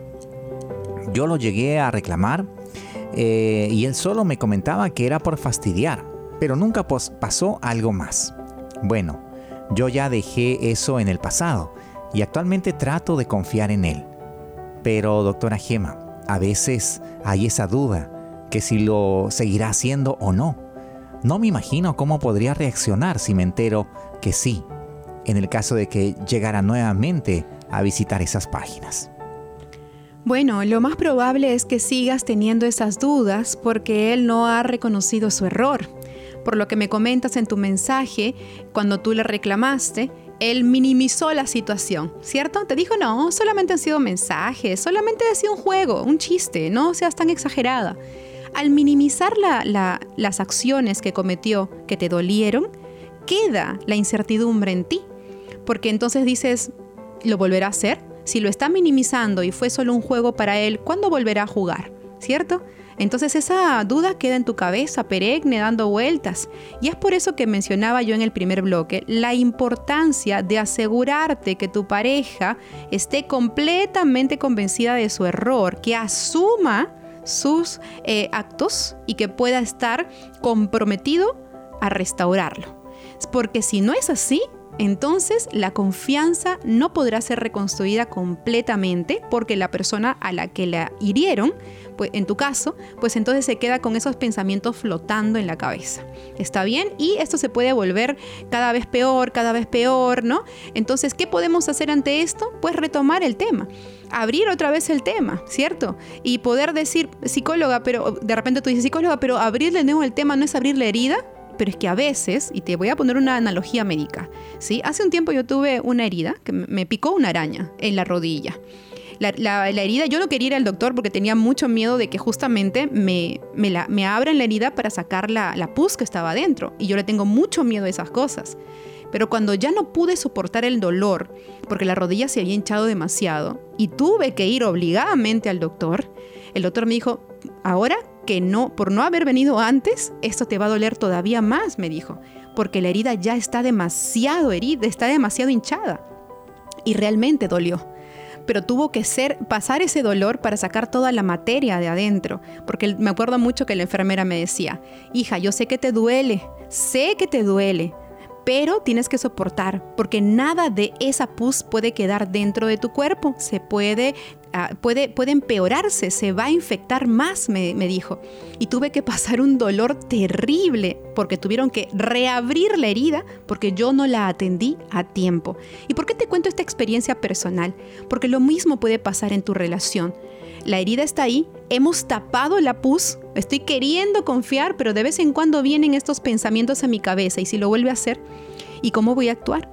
Yo lo llegué a reclamar eh, y él solo me comentaba que era por fastidiar, pero nunca pues, pasó algo más. Bueno, yo ya dejé eso en el pasado y actualmente trato de confiar en él. Pero, doctora Gema, a veces hay esa duda que si lo seguirá haciendo o no. No me imagino cómo podría reaccionar si me entero que sí, en el caso de que llegara nuevamente a visitar esas páginas. Bueno, lo más probable es que sigas teniendo esas dudas porque él no ha reconocido su error. Por lo que me comentas en tu mensaje, cuando tú le reclamaste, él minimizó la situación, ¿cierto? Te dijo, no, solamente han sido mensajes, solamente ha sido un juego, un chiste, no seas tan exagerada. Al minimizar la, la, las acciones que cometió que te dolieron, queda la incertidumbre en ti. Porque entonces dices, ¿lo volverá a hacer? Si lo está minimizando y fue solo un juego para él, ¿cuándo volverá a jugar? ¿Cierto? Entonces esa duda queda en tu cabeza, perenne, dando vueltas. Y es por eso que mencionaba yo en el primer bloque la importancia de asegurarte que tu pareja esté completamente convencida de su error, que asuma sus eh, actos y que pueda estar comprometido a restaurarlo. Porque si no es así, entonces la confianza no podrá ser reconstruida completamente porque la persona a la que la hirieron, pues en tu caso, pues entonces se queda con esos pensamientos flotando en la cabeza. ¿Está bien? Y esto se puede volver cada vez peor, cada vez peor, ¿no? Entonces, ¿qué podemos hacer ante esto? Pues retomar el tema. Abrir otra vez el tema, ¿cierto? Y poder decir, psicóloga, pero de repente tú dices, psicóloga, pero abrir de nuevo el tema no es abrir la herida. Pero es que a veces, y te voy a poner una analogía médica, ¿sí? Hace un tiempo yo tuve una herida, que me picó una araña en la rodilla. La, la, la herida, yo no quería ir al doctor porque tenía mucho miedo de que justamente me, me, la, me abran la herida para sacar la, la pus que estaba adentro. Y yo le tengo mucho miedo a esas cosas. Pero cuando ya no pude soportar el dolor, porque la rodilla se había hinchado demasiado, y tuve que ir obligadamente al doctor, el doctor me dijo, ahora que no, por no haber venido antes, esto te va a doler todavía más, me dijo, porque la herida ya está demasiado herida, está demasiado hinchada. Y realmente dolió. Pero tuvo que ser, pasar ese dolor para sacar toda la materia de adentro. Porque me acuerdo mucho que la enfermera me decía, hija, yo sé que te duele, sé que te duele, pero tienes que soportar, porque nada de esa pus puede quedar dentro de tu cuerpo. Se puede, uh, puede, puede empeorarse, se va a infectar más, me, me dijo. Y tuve que pasar un dolor terrible, porque tuvieron que reabrir la herida, porque yo no la atendí a tiempo. ¿Y por qué te cuento esta experiencia personal? Porque lo mismo puede pasar en tu relación. La herida está ahí, hemos tapado la pus, estoy queriendo confiar, pero de vez en cuando vienen estos pensamientos a mi cabeza, y si lo vuelve a hacer, ¿y cómo voy a actuar?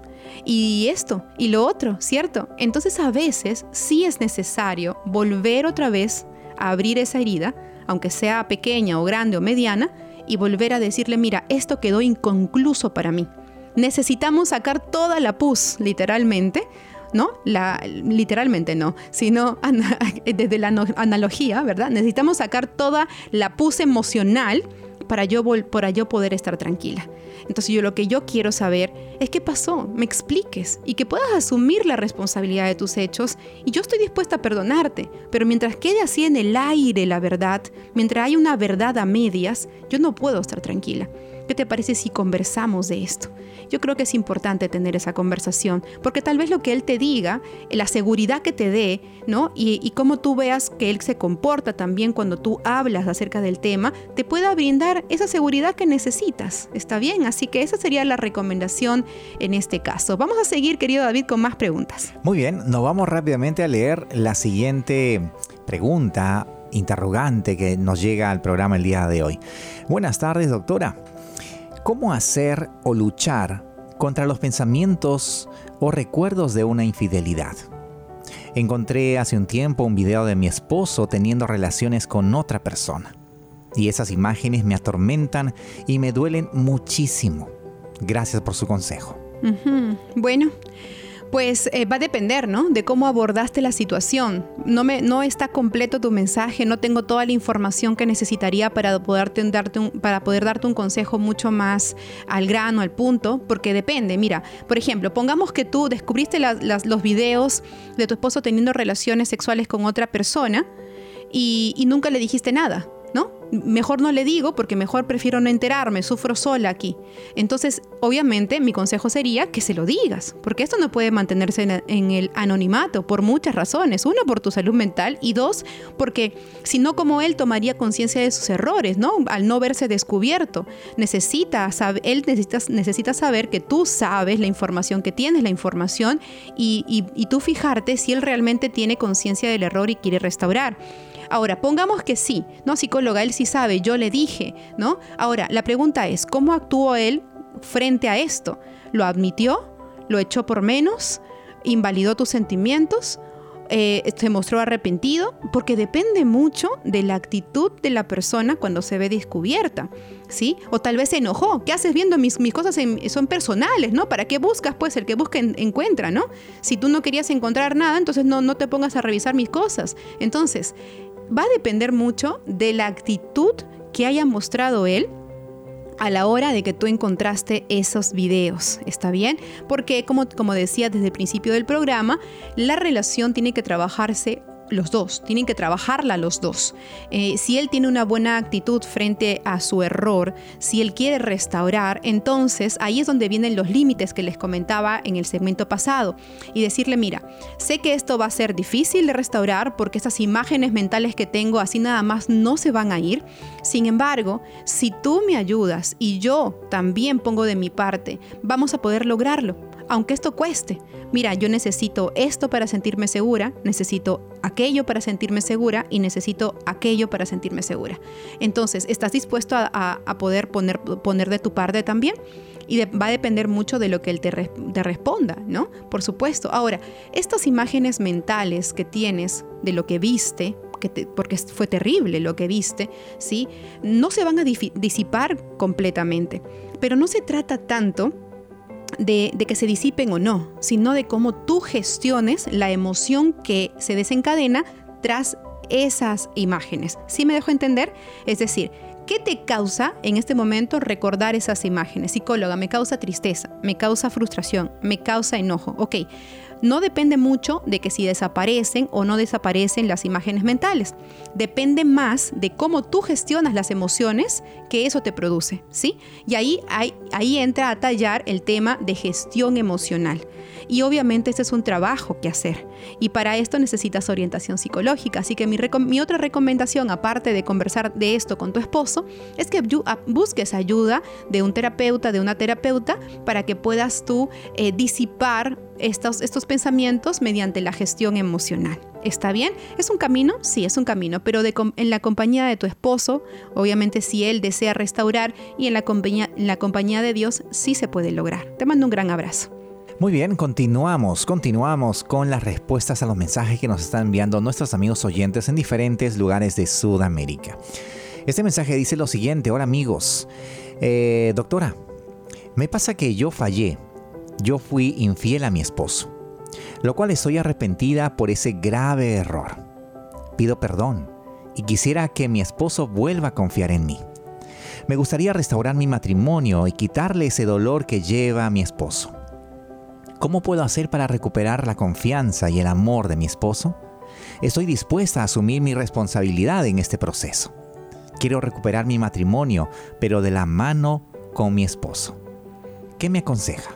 Y esto, y lo otro, ¿cierto? Entonces a veces sí es necesario volver otra vez a abrir esa herida, aunque sea pequeña o grande o mediana, y volver a decirle, mira, esto quedó inconcluso para mí. Necesitamos sacar toda la pus, literalmente, ¿no? La, literalmente no, sino ana, desde la no, analogía, ¿verdad? Necesitamos sacar toda la pus emocional para yo, para yo poder estar tranquila. Entonces yo lo que yo quiero saber es qué pasó, me expliques y que puedas asumir la responsabilidad de tus hechos, y yo estoy dispuesta a perdonarte, pero mientras quede así en el aire la verdad, mientras hay una verdad a medias, yo no puedo estar tranquila. ¿Qué te parece si conversamos de esto? Yo creo que es importante tener esa conversación, porque tal vez lo que él te diga, la seguridad que te dé, ¿no? Y, y cómo tú veas que él se comporta también cuando tú hablas acerca del tema, te pueda brindar esa seguridad que necesitas. ¿Está bien? Así que esa sería la recomendación en este caso. Vamos a seguir, querido David, con más preguntas. Muy bien, nos vamos rápidamente a leer la siguiente pregunta, interrogante que nos llega al programa el día de hoy. Buenas tardes, doctora. ¿Cómo hacer o luchar contra los pensamientos o recuerdos de una infidelidad? Encontré hace un tiempo un video de mi esposo teniendo relaciones con otra persona. Y esas imágenes me atormentan y me duelen muchísimo. Gracias por su consejo. Uh-huh. Bueno, pues eh, va a depender, ¿no? De cómo abordaste la situación. No, me, no está completo tu mensaje, no tengo toda la información que necesitaría para, poderte, darte un, para poder darte un consejo mucho más al grano, al punto, porque depende. Mira, por ejemplo, pongamos que tú descubriste la, las, los videos de tu esposo teniendo relaciones sexuales con otra persona y, y nunca le dijiste nada, ¿no? Mejor no le digo porque mejor prefiero no enterarme, sufro sola aquí. Entonces, obviamente, mi consejo sería que se lo digas, porque esto no puede mantenerse en, en el anonimato por muchas razones. Uno, por tu salud mental, y dos, porque si no, como él tomaría conciencia de sus errores, ¿no? Al no verse descubierto. Necesita, sabe, él necesita, necesita saber que tú sabes la información, que tienes la información, y, y, y tú fijarte si él realmente tiene conciencia del error y quiere restaurar. Ahora, pongamos que sí, ¿no? Psicóloga, él sí sabe, yo le dije, ¿no? Ahora, la pregunta es, ¿cómo actuó él frente a esto? ¿Lo admitió? ¿Lo echó por menos? ¿Invalidó tus sentimientos? Eh, ¿Se mostró arrepentido? Porque depende mucho de la actitud de la persona cuando se ve descubierta, ¿sí? O tal vez se enojó. ¿Qué haces viendo mis, mis cosas en, son personales, ¿no? ¿Para qué buscas? Pues el que busca en, encuentra, ¿no? Si tú no querías encontrar nada, entonces no, no te pongas a revisar mis cosas. Entonces, va a depender mucho de la actitud que haya mostrado él a la hora de que tú encontraste esos videos, ¿está bien? Porque como, como decía desde el principio del programa, la relación tiene que trabajarse los dos, tienen que trabajarla los dos. Eh, si él tiene una buena actitud frente a su error, si él quiere restaurar, entonces ahí es donde vienen los límites que les comentaba en el segmento pasado. Y decirle, mira, sé que esto va a ser difícil de restaurar porque esas imágenes mentales que tengo así nada más no se van a ir. Sin embargo, si tú me ayudas y yo también pongo de mi parte, vamos a poder lograrlo. Aunque esto cueste. Mira, yo necesito esto para sentirme segura, necesito aquello para sentirme segura y necesito aquello para sentirme segura. Entonces, ¿estás dispuesto a, a, a poder poner, poner de tu parte también? Y de, va a depender mucho de lo que él te, re, te responda, ¿no? Por supuesto. Ahora, estas imágenes mentales que tienes de lo que viste, que te, porque fue terrible lo que viste, ¿sí? No se van a disipar completamente. Pero no se trata tanto De, de que se disipen o no, sino de cómo tú gestiones la emoción que se desencadena tras esas imágenes. ¿Sí me dejo entender? Es decir, ¿qué te causa en este momento recordar esas imágenes? Psicóloga, me causa tristeza, me causa frustración, me causa enojo. Ok, no depende mucho de que si desaparecen o no desaparecen las imágenes mentales. Depende más de cómo tú gestionas las emociones que eso te produce, ¿sí? Y ahí, ahí, ahí entra a tallar el tema de gestión emocional. Y obviamente este es un trabajo que hacer. Y para esto necesitas orientación psicológica. Así que mi, mi otra recomendación, aparte de conversar de esto con tu esposo, es que busques ayuda de un terapeuta, de una terapeuta, para que puedas tú eh, disipar Estos, estos pensamientos mediante la gestión emocional. ¿Está bien? ¿Es un camino? Sí, es un camino, pero de, en la compañía de tu esposo, obviamente si él desea restaurar, y en la compañía, en la compañía de Dios sí se puede lograr. Te mando un gran abrazo. Muy bien, continuamos, continuamos con las respuestas a los mensajes que nos están enviando nuestros amigos oyentes en diferentes lugares de Sudamérica. Este mensaje dice lo siguiente: hola amigos, eh, doctora, me pasa que yo fallé. Yo fui infiel a mi esposo, lo cual estoy arrepentida por ese grave error. Pido perdón y quisiera que mi esposo vuelva a confiar en mí. Me gustaría restaurar mi matrimonio y quitarle ese dolor que lleva a mi esposo. ¿Cómo puedo hacer para recuperar la confianza y el amor de mi esposo? Estoy dispuesta a asumir mi responsabilidad en este proceso. Quiero recuperar mi matrimonio, pero de la mano con mi esposo. ¿Qué me aconseja?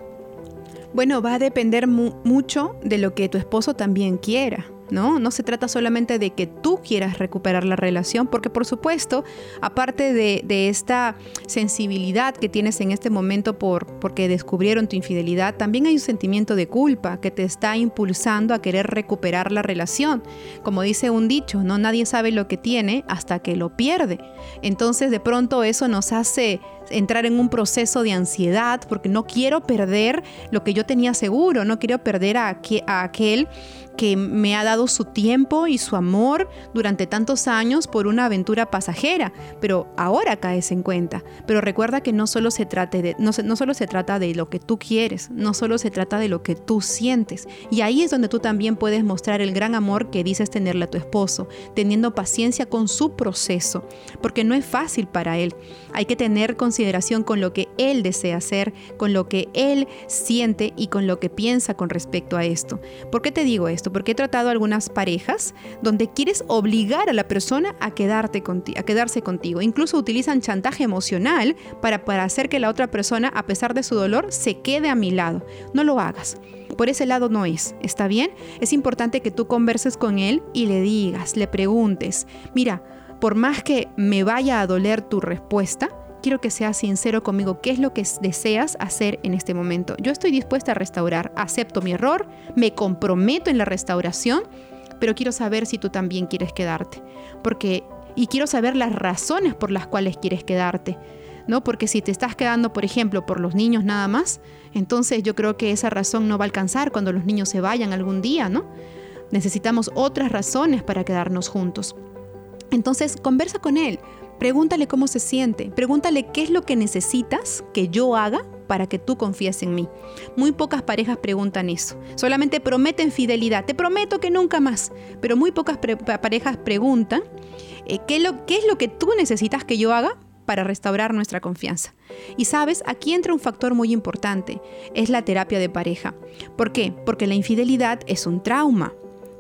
Bueno, va a depender mu- mucho de lo que tu esposo también quiera, ¿no? No se trata solamente de que tú quieras recuperar la relación, porque por supuesto, aparte de, de esta sensibilidad que tienes en este momento por, porque descubrieron tu infidelidad, también hay un sentimiento de culpa que te está impulsando a querer recuperar la relación. Como dice un dicho, ¿no? Nadie sabe lo que tiene hasta que lo pierde. Entonces, de pronto eso nos hace entrar en un proceso de ansiedad porque no quiero perder lo que yo tenía seguro, no quiero perder a, aqu- a aquel que me ha dado su tiempo y su amor durante tantos años por una aventura pasajera, pero ahora caes en cuenta. Pero recuerda que no solo se trate de, no, se, no solo se trata de lo que tú quieres, no solo se trata de lo que tú sientes. Y ahí es donde tú también puedes mostrar el gran amor que dices tenerle a tu esposo, teniendo paciencia con su proceso, porque no es fácil para él. Hay que tener consideración con lo que él desea hacer, con lo que él siente y con lo que piensa con respecto a esto. ¿Por qué te digo esto? Porque he tratado algunas parejas donde quieres obligar a la persona a, quedarte conti- a quedarse contigo. Incluso utilizan chantaje emocional para, para hacer que la otra persona, a pesar de su dolor, se quede a mi lado. No lo hagas. Por ese lado no es, ¿está bien? Es importante que tú converses con él y le digas, le preguntes, mira, por más que me vaya a doler tu respuesta, quiero que seas sincero conmigo. ¿Qué es lo que deseas hacer en este momento? Yo estoy dispuesta a restaurar. Acepto mi error, me comprometo en la restauración, pero quiero saber si tú también quieres quedarte. Porque, y quiero saber las razones por las cuales quieres quedarte, ¿no? Porque si te estás quedando, por ejemplo, por los niños nada más, entonces yo creo que esa razón no va a alcanzar cuando los niños se vayan algún día, ¿no? Necesitamos otras razones para quedarnos juntos. Entonces, conversa con él. Pregúntale cómo se siente, pregúntale qué es lo que necesitas que yo haga para que tú confíes en mí. Muy pocas parejas preguntan eso, solamente prometen fidelidad, te prometo que nunca más, pero muy pocas pre- parejas preguntan eh, ¿qué, lo, qué es lo que tú necesitas que yo haga para restaurar nuestra confianza. Y sabes, aquí entra un factor muy importante, es la terapia de pareja. ¿Por qué? Porque la infidelidad es un trauma.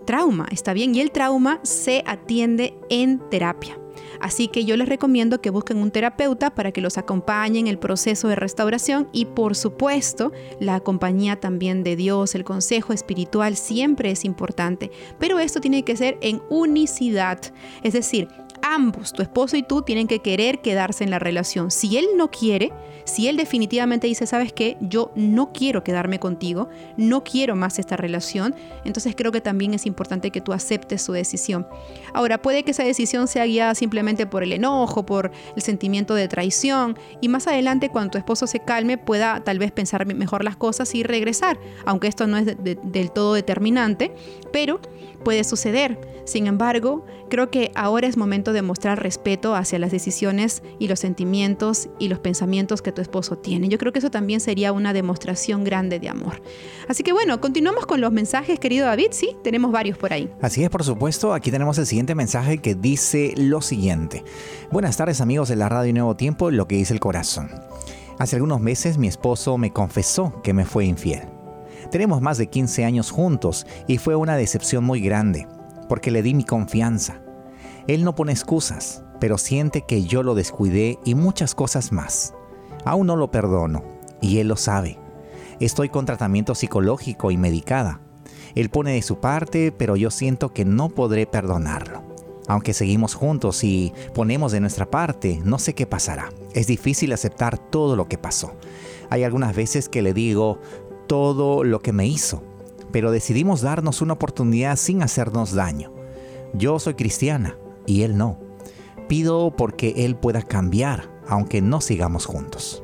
trauma, ¿está bien? Y el trauma se atiende en terapia. Así que yo les recomiendo que busquen un terapeuta para que los acompañe en el proceso de restauración y, por supuesto, la compañía también de Dios, el consejo espiritual siempre es importante. Pero esto tiene que ser en unicidad, es decir, ambos, tu esposo y tú, tienen que querer quedarse en la relación. Si él no quiere, si él definitivamente dice, ¿sabes qué? Yo no quiero quedarme contigo, no quiero más esta relación, entonces creo que también es importante que tú aceptes su decisión. Ahora, puede que esa decisión sea guiada simplemente por el enojo, por el sentimiento de traición, y más adelante, cuando tu esposo se calme, pueda tal vez pensar mejor las cosas y regresar, aunque esto no es de, de, del todo determinante, pero puede suceder. Sin embargo, creo que ahora es momento de mostrar respeto hacia las decisiones y los sentimientos y los pensamientos que tu esposo tiene. Yo creo que eso también sería una demostración grande de amor. Así que bueno, continuamos con los mensajes, querido David. Sí, tenemos varios por ahí. Así es, por supuesto. Aquí tenemos el siguiente mensaje que dice lo siguiente. Buenas tardes, amigos de la Radio Nuevo Tiempo, lo que dice el corazón. Hace algunos meses mi esposo me confesó que me fue infiel. Tenemos más de quince años juntos y fue una decepción muy grande, porque le di mi confianza. Él no pone excusas, pero siente que yo lo descuidé y muchas cosas más. Aún no lo perdono, y él lo sabe. Estoy con tratamiento psicológico y medicada. Él pone de su parte, pero yo siento que no podré perdonarlo. Aunque seguimos juntos y ponemos de nuestra parte, no sé qué pasará. Es difícil aceptar todo lo que pasó. Hay algunas veces que le digo todo lo que me hizo, pero decidimos darnos una oportunidad sin hacernos daño. Yo soy cristiana y él no. Pido porque él pueda cambiar, aunque no sigamos juntos.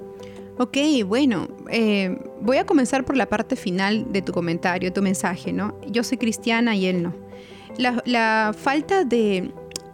Ok, bueno, eh, voy a comenzar por la parte final de tu comentario, tu mensaje, ¿no? Yo soy cristiana y él no. La, la falta de,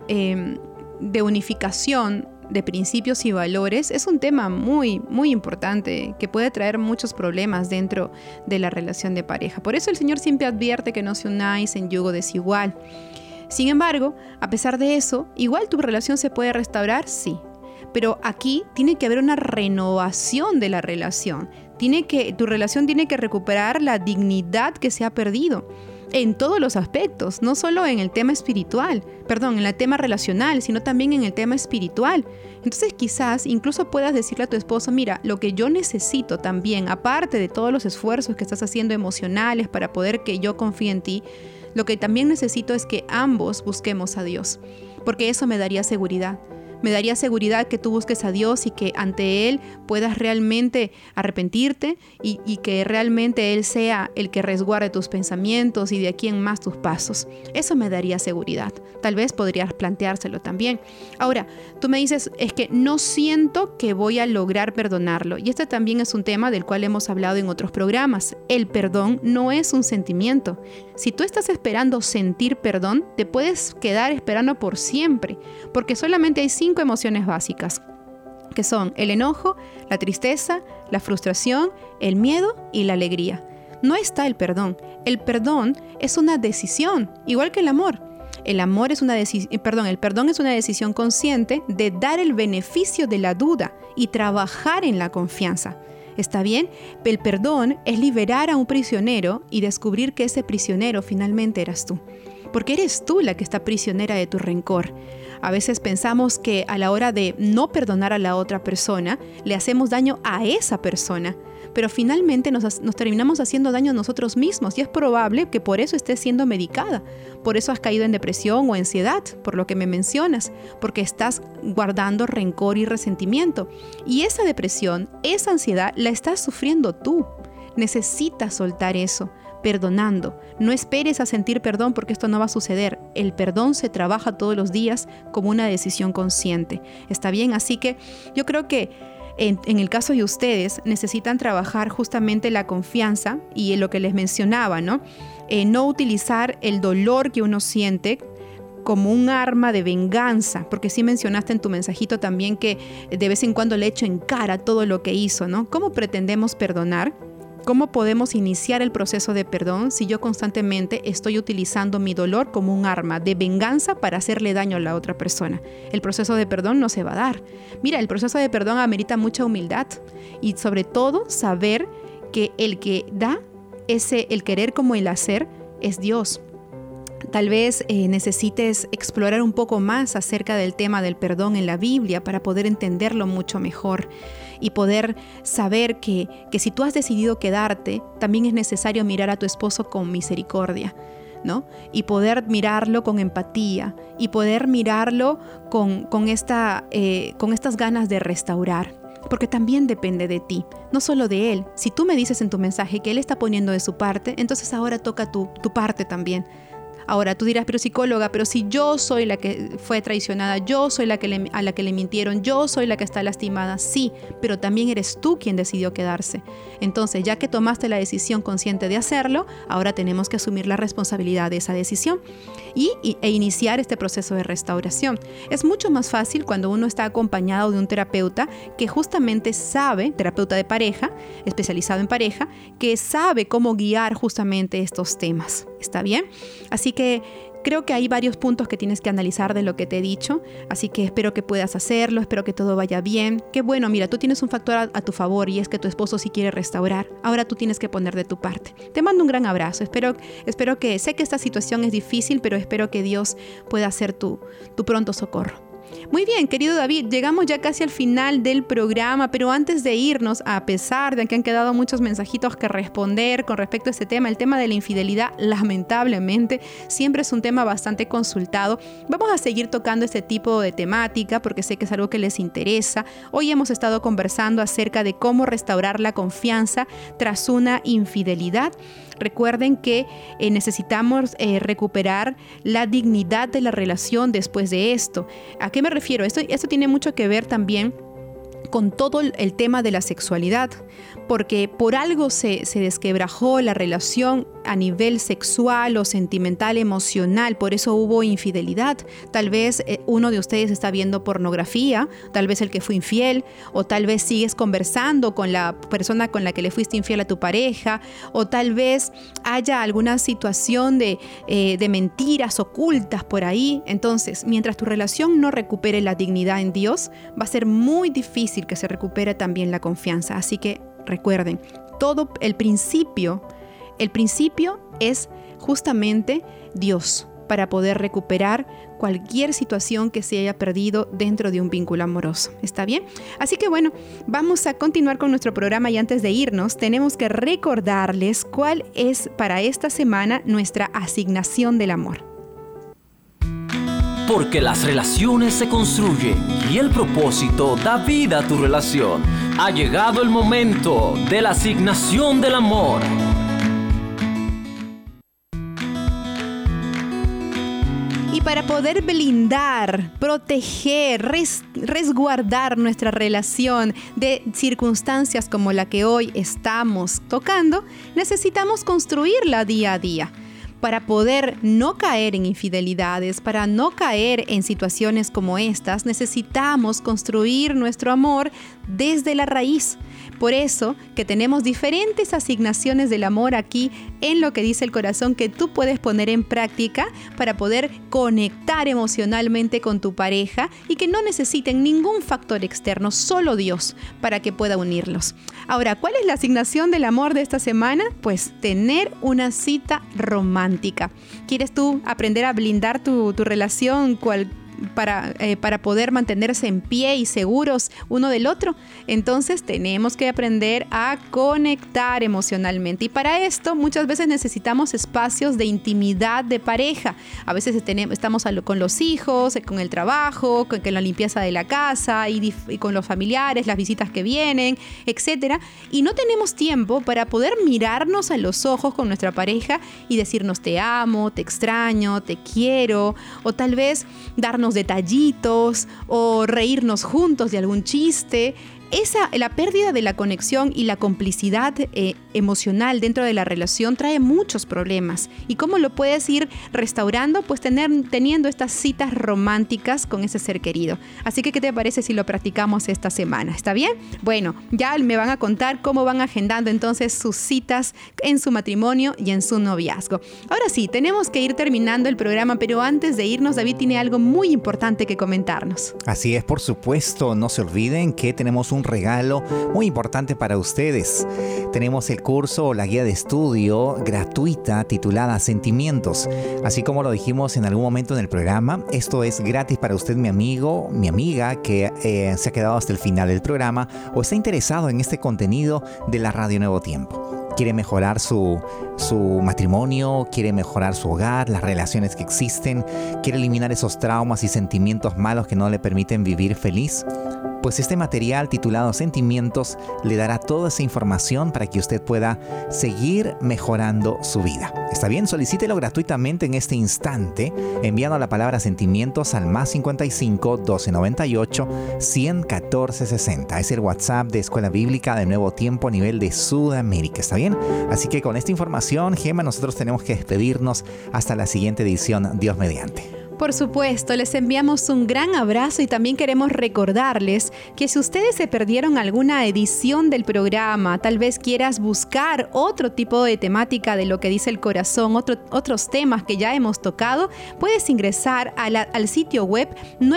eh, de unificación de principios y valores es un tema muy, muy importante que puede traer muchos problemas dentro de la relación de pareja. Por eso el Señor siempre advierte que no se unáis en yugo desigual. Sin embargo, a pesar de eso, igual tu relación se puede restaurar, sí. Pero aquí tiene que haber una renovación de la relación. Tiene que, tu relación tiene que recuperar la dignidad que se ha perdido en todos los aspectos, no solo en el tema espiritual, perdón, en el tema relacional, sino también en el tema espiritual. Entonces quizás incluso puedas decirle a tu esposo, mira, lo que yo necesito también, aparte de todos los esfuerzos que estás haciendo emocionales para poder que yo confíe en ti, lo que también necesito es que ambos busquemos a Dios, porque eso me daría seguridad. Me daría seguridad que tú busques a Dios y que ante Él puedas realmente arrepentirte y, y que realmente Él sea el que resguarde tus pensamientos y de aquí en más tus pasos. Eso me daría seguridad. Tal vez podrías planteárselo también. Ahora, tú me dices, es que no siento que voy a lograr perdonarlo. Y este también es un tema del cual hemos hablado en otros programas. El perdón no es un sentimiento. Si tú estás esperando sentir perdón, te puedes quedar esperando por siempre, porque solamente hay cinco emociones básicas, que son el enojo, la tristeza, la frustración, el miedo y la alegría. No está el perdón. El perdón es una decisión, igual que el amor. El amor es una decisión, perdón, el perdón es una decisión consciente de dar el beneficio de la duda y trabajar en la confianza. ¿Está bien? El perdón es liberar a un prisionero y descubrir que ese prisionero finalmente eras tú. Porque eres tú la que está prisionera de tu rencor. A veces pensamos que a la hora de no perdonar a la otra persona, le hacemos daño a esa persona. Pero finalmente nos, nos terminamos haciendo daño a nosotros mismos y es probable que por eso estés siendo medicada. Por eso has caído en depresión o ansiedad, por lo que me mencionas, porque estás guardando rencor y resentimiento. Y esa depresión, esa ansiedad, la estás sufriendo tú. Necesitas soltar eso, perdonando. No esperes a sentir perdón porque esto no va a suceder. El perdón se trabaja todos los días como una decisión consciente. ¿Está bien? Así que yo creo que En, en el caso de ustedes, necesitan trabajar justamente la confianza y en lo que les mencionaba, ¿no? Eh, no utilizar el dolor que uno siente como un arma de venganza, porque sí mencionaste en tu mensajito también que de vez en cuando le echo en cara todo lo que hizo, ¿no? ¿Cómo pretendemos perdonar? ¿Cómo podemos iniciar el proceso de perdón si yo constantemente estoy utilizando mi dolor como un arma de venganza para hacerle daño a la otra persona? El proceso de perdón no se va a dar. Mira, el proceso de perdón amerita mucha humildad y sobre todo saber que el que da ese, el querer como el hacer es Dios. Tal vez eh, necesites explorar un poco más acerca del tema del perdón en la Biblia para poder entenderlo mucho mejor y poder saber que, que si tú has decidido quedarte, también es necesario mirar a tu esposo con misericordia, ¿no? Y poder mirarlo con empatía y poder mirarlo con, con, esta, eh, con estas ganas de restaurar. Porque también depende de ti, no solo de él. Si tú me dices en tu mensaje que él está poniendo de su parte, entonces ahora toca tu, tu parte también. Ahora tú dirás, pero psicóloga, pero si yo soy la que fue traicionada, yo soy la que le, a la que le mintieron, yo soy la que está lastimada, sí, pero también eres tú quien decidió quedarse. Entonces, ya que tomaste la decisión consciente de hacerlo, ahora tenemos que asumir la responsabilidad de esa decisión y, y, e iniciar este proceso de restauración. Es mucho más fácil cuando uno está acompañado de un terapeuta que justamente sabe, terapeuta de pareja, especializado en pareja, que sabe cómo guiar justamente estos temas. ¿Está bien? Así que creo que hay varios puntos que tienes que analizar de lo que te he dicho, así que espero que puedas hacerlo, espero que todo vaya bien. Qué bueno, mira, tú tienes un factor a, a tu favor y es que tu esposo sí quiere restaurar. Ahora tú tienes que poner de tu parte. Te mando un gran abrazo, espero, espero que, sé que esta situación es difícil, pero espero que Dios pueda hacer tu, tu pronto socorro. Muy bien, querido David, llegamos ya casi al final del programa, pero antes de irnos, a pesar de que han quedado muchos mensajitos que responder con respecto a este tema, el tema de la infidelidad, lamentablemente, siempre es un tema bastante consultado. Vamos a seguir tocando este tipo de temática porque sé que es algo que les interesa. Hoy hemos estado conversando acerca de cómo restaurar la confianza tras una infidelidad. Recuerden que eh, necesitamos eh, recuperar la dignidad de la relación después de esto. ¿A qué me refiero? Esto, esto tiene mucho que ver también con todo el tema de la sexualidad, porque por algo se, se desquebrajó la relación a nivel sexual o sentimental, emocional, por eso hubo infidelidad. Tal vez eh, uno de ustedes está viendo pornografía, tal vez el que fue infiel, o tal vez sigues conversando con la persona con la que le fuiste infiel a tu pareja, o tal vez haya alguna situación de, eh, de mentiras ocultas por ahí. Entonces, mientras tu relación no recupere la dignidad en Dios, va a ser muy difícil que se recupere también la confianza. Así que recuerden, todo el principio, el principio es justamente Dios para poder recuperar cualquier situación que se haya perdido dentro de un vínculo amoroso. ¿Está bien? Así que bueno, vamos a continuar con nuestro programa y antes de irnos tenemos que recordarles cuál es para esta semana nuestra asignación del amor. Porque las relaciones se construyen y el propósito da vida a tu relación. Ha llegado el momento de la asignación del amor. Y para poder blindar, proteger, res, resguardar nuestra relación de circunstancias como la que hoy estamos tocando, necesitamos construirla día a día. Para poder no caer en infidelidades, para no caer en situaciones como estas, necesitamos construir nuestro amor desde la raíz. Por eso que tenemos diferentes asignaciones del amor aquí en Lo que dice el corazón que tú puedes poner en práctica para poder conectar emocionalmente con tu pareja y que no necesiten ningún factor externo, solo Dios, para que pueda unirlos. Ahora, ¿cuál es la asignación del amor de esta semana? Pues tener una cita romántica. ¿Quieres tú aprender a blindar tu, tu relación cual, para, eh, para poder mantenerse en pie y seguros uno del otro? Entonces tenemos que aprender a conectar emocionalmente y para esto muchas veces necesitamos espacios de intimidad de pareja. A veces tenemos, estamos con los hijos, con el trabajo, con, con la limpieza de la casa y, y con los familiares, las visitas que vienen, etcétera, y no tenemos tiempo para poder mirarnos a los ojos con nuestra pareja y decirnos te amo, te extraño, te quiero, o tal vez darnos detallitos o reírnos juntos de algún chiste. Esa, la pérdida de la conexión y la complicidad eh, emocional dentro de la relación trae muchos problemas. ¿Y cómo lo puedes ir restaurando? Pues tener, teniendo estas citas románticas con ese ser querido. Así que, ¿qué te parece si lo practicamos esta semana? ¿Está bien? Bueno, ya me van a contar cómo van agendando entonces sus citas en su matrimonio y en su noviazgo. Ahora sí, tenemos que ir terminando el programa, pero antes de irnos, David tiene algo muy importante que comentarnos. Así es, por supuesto. No se olviden que tenemos un un regalo muy importante para ustedes. Tenemos el curso o la guía de estudio gratuita titulada Sentimientos. Así como lo dijimos en algún momento en el programa, esto es gratis para usted, mi amigo, mi amiga, que eh, se ha quedado hasta el final del programa o está interesado en este contenido de la Radio Nuevo Tiempo. Quiere mejorar su, su matrimonio, quiere mejorar su hogar, las relaciones que existen, quiere eliminar esos traumas y sentimientos malos que no le permiten vivir feliz. Pues este material titulado Sentimientos le dará toda esa información para que usted pueda seguir mejorando su vida. ¿Está bien? Solicítelo gratuitamente en este instante, enviando la palabra Sentimientos al más cincuenta y cinco, doce noventa y ocho, cien catorce sesenta. Es el WhatsApp de Escuela Bíblica de Nuevo Tiempo a nivel de Sudamérica. ¿Está bien? Así que con esta información, Gema, nosotros tenemos que despedirnos hasta la siguiente edición, Dios mediante. Por supuesto, les enviamos un gran abrazo y también queremos recordarles que si ustedes se perdieron alguna edición del programa, tal vez quieras buscar otro tipo de temática de lo que dice el corazón, otro, otros temas que ya hemos tocado, puedes ingresar a la, al sitio web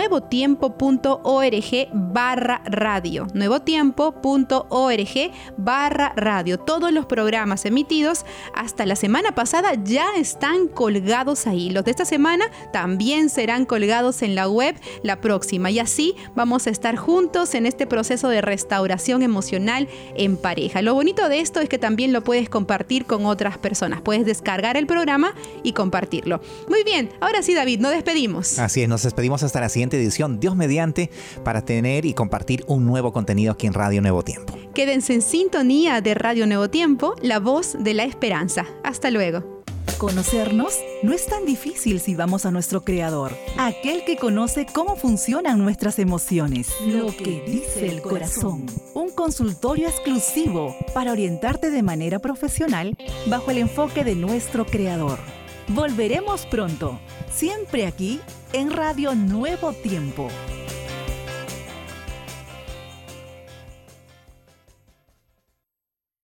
nuevotiempo.org barra radio, nuevotiempo.org barra radio. Todos los programas emitidos hasta la semana pasada ya están colgados ahí. Los de esta semana también serán colgados en la web la próxima, y así vamos a estar juntos en este proceso de restauración emocional en pareja. Lo bonito de esto es que también lo puedes compartir con otras personas. Puedes descargar el programa y compartirlo. Muy bien, ahora sí, David, nos despedimos. Así es, nos despedimos hasta la siguiente edición, Dios mediante, para tener y compartir un nuevo contenido aquí en Radio Nuevo Tiempo. Quédense en sintonía de Radio Nuevo Tiempo, la voz de la esperanza. Hasta luego. Conocernos no es tan difícil si vamos a nuestro Creador, aquel que conoce cómo funcionan nuestras emociones. Lo que dice el corazón. Un consultorio exclusivo para orientarte de manera profesional bajo el enfoque de nuestro Creador. Volveremos pronto, siempre aquí en Radio Nuevo Tiempo.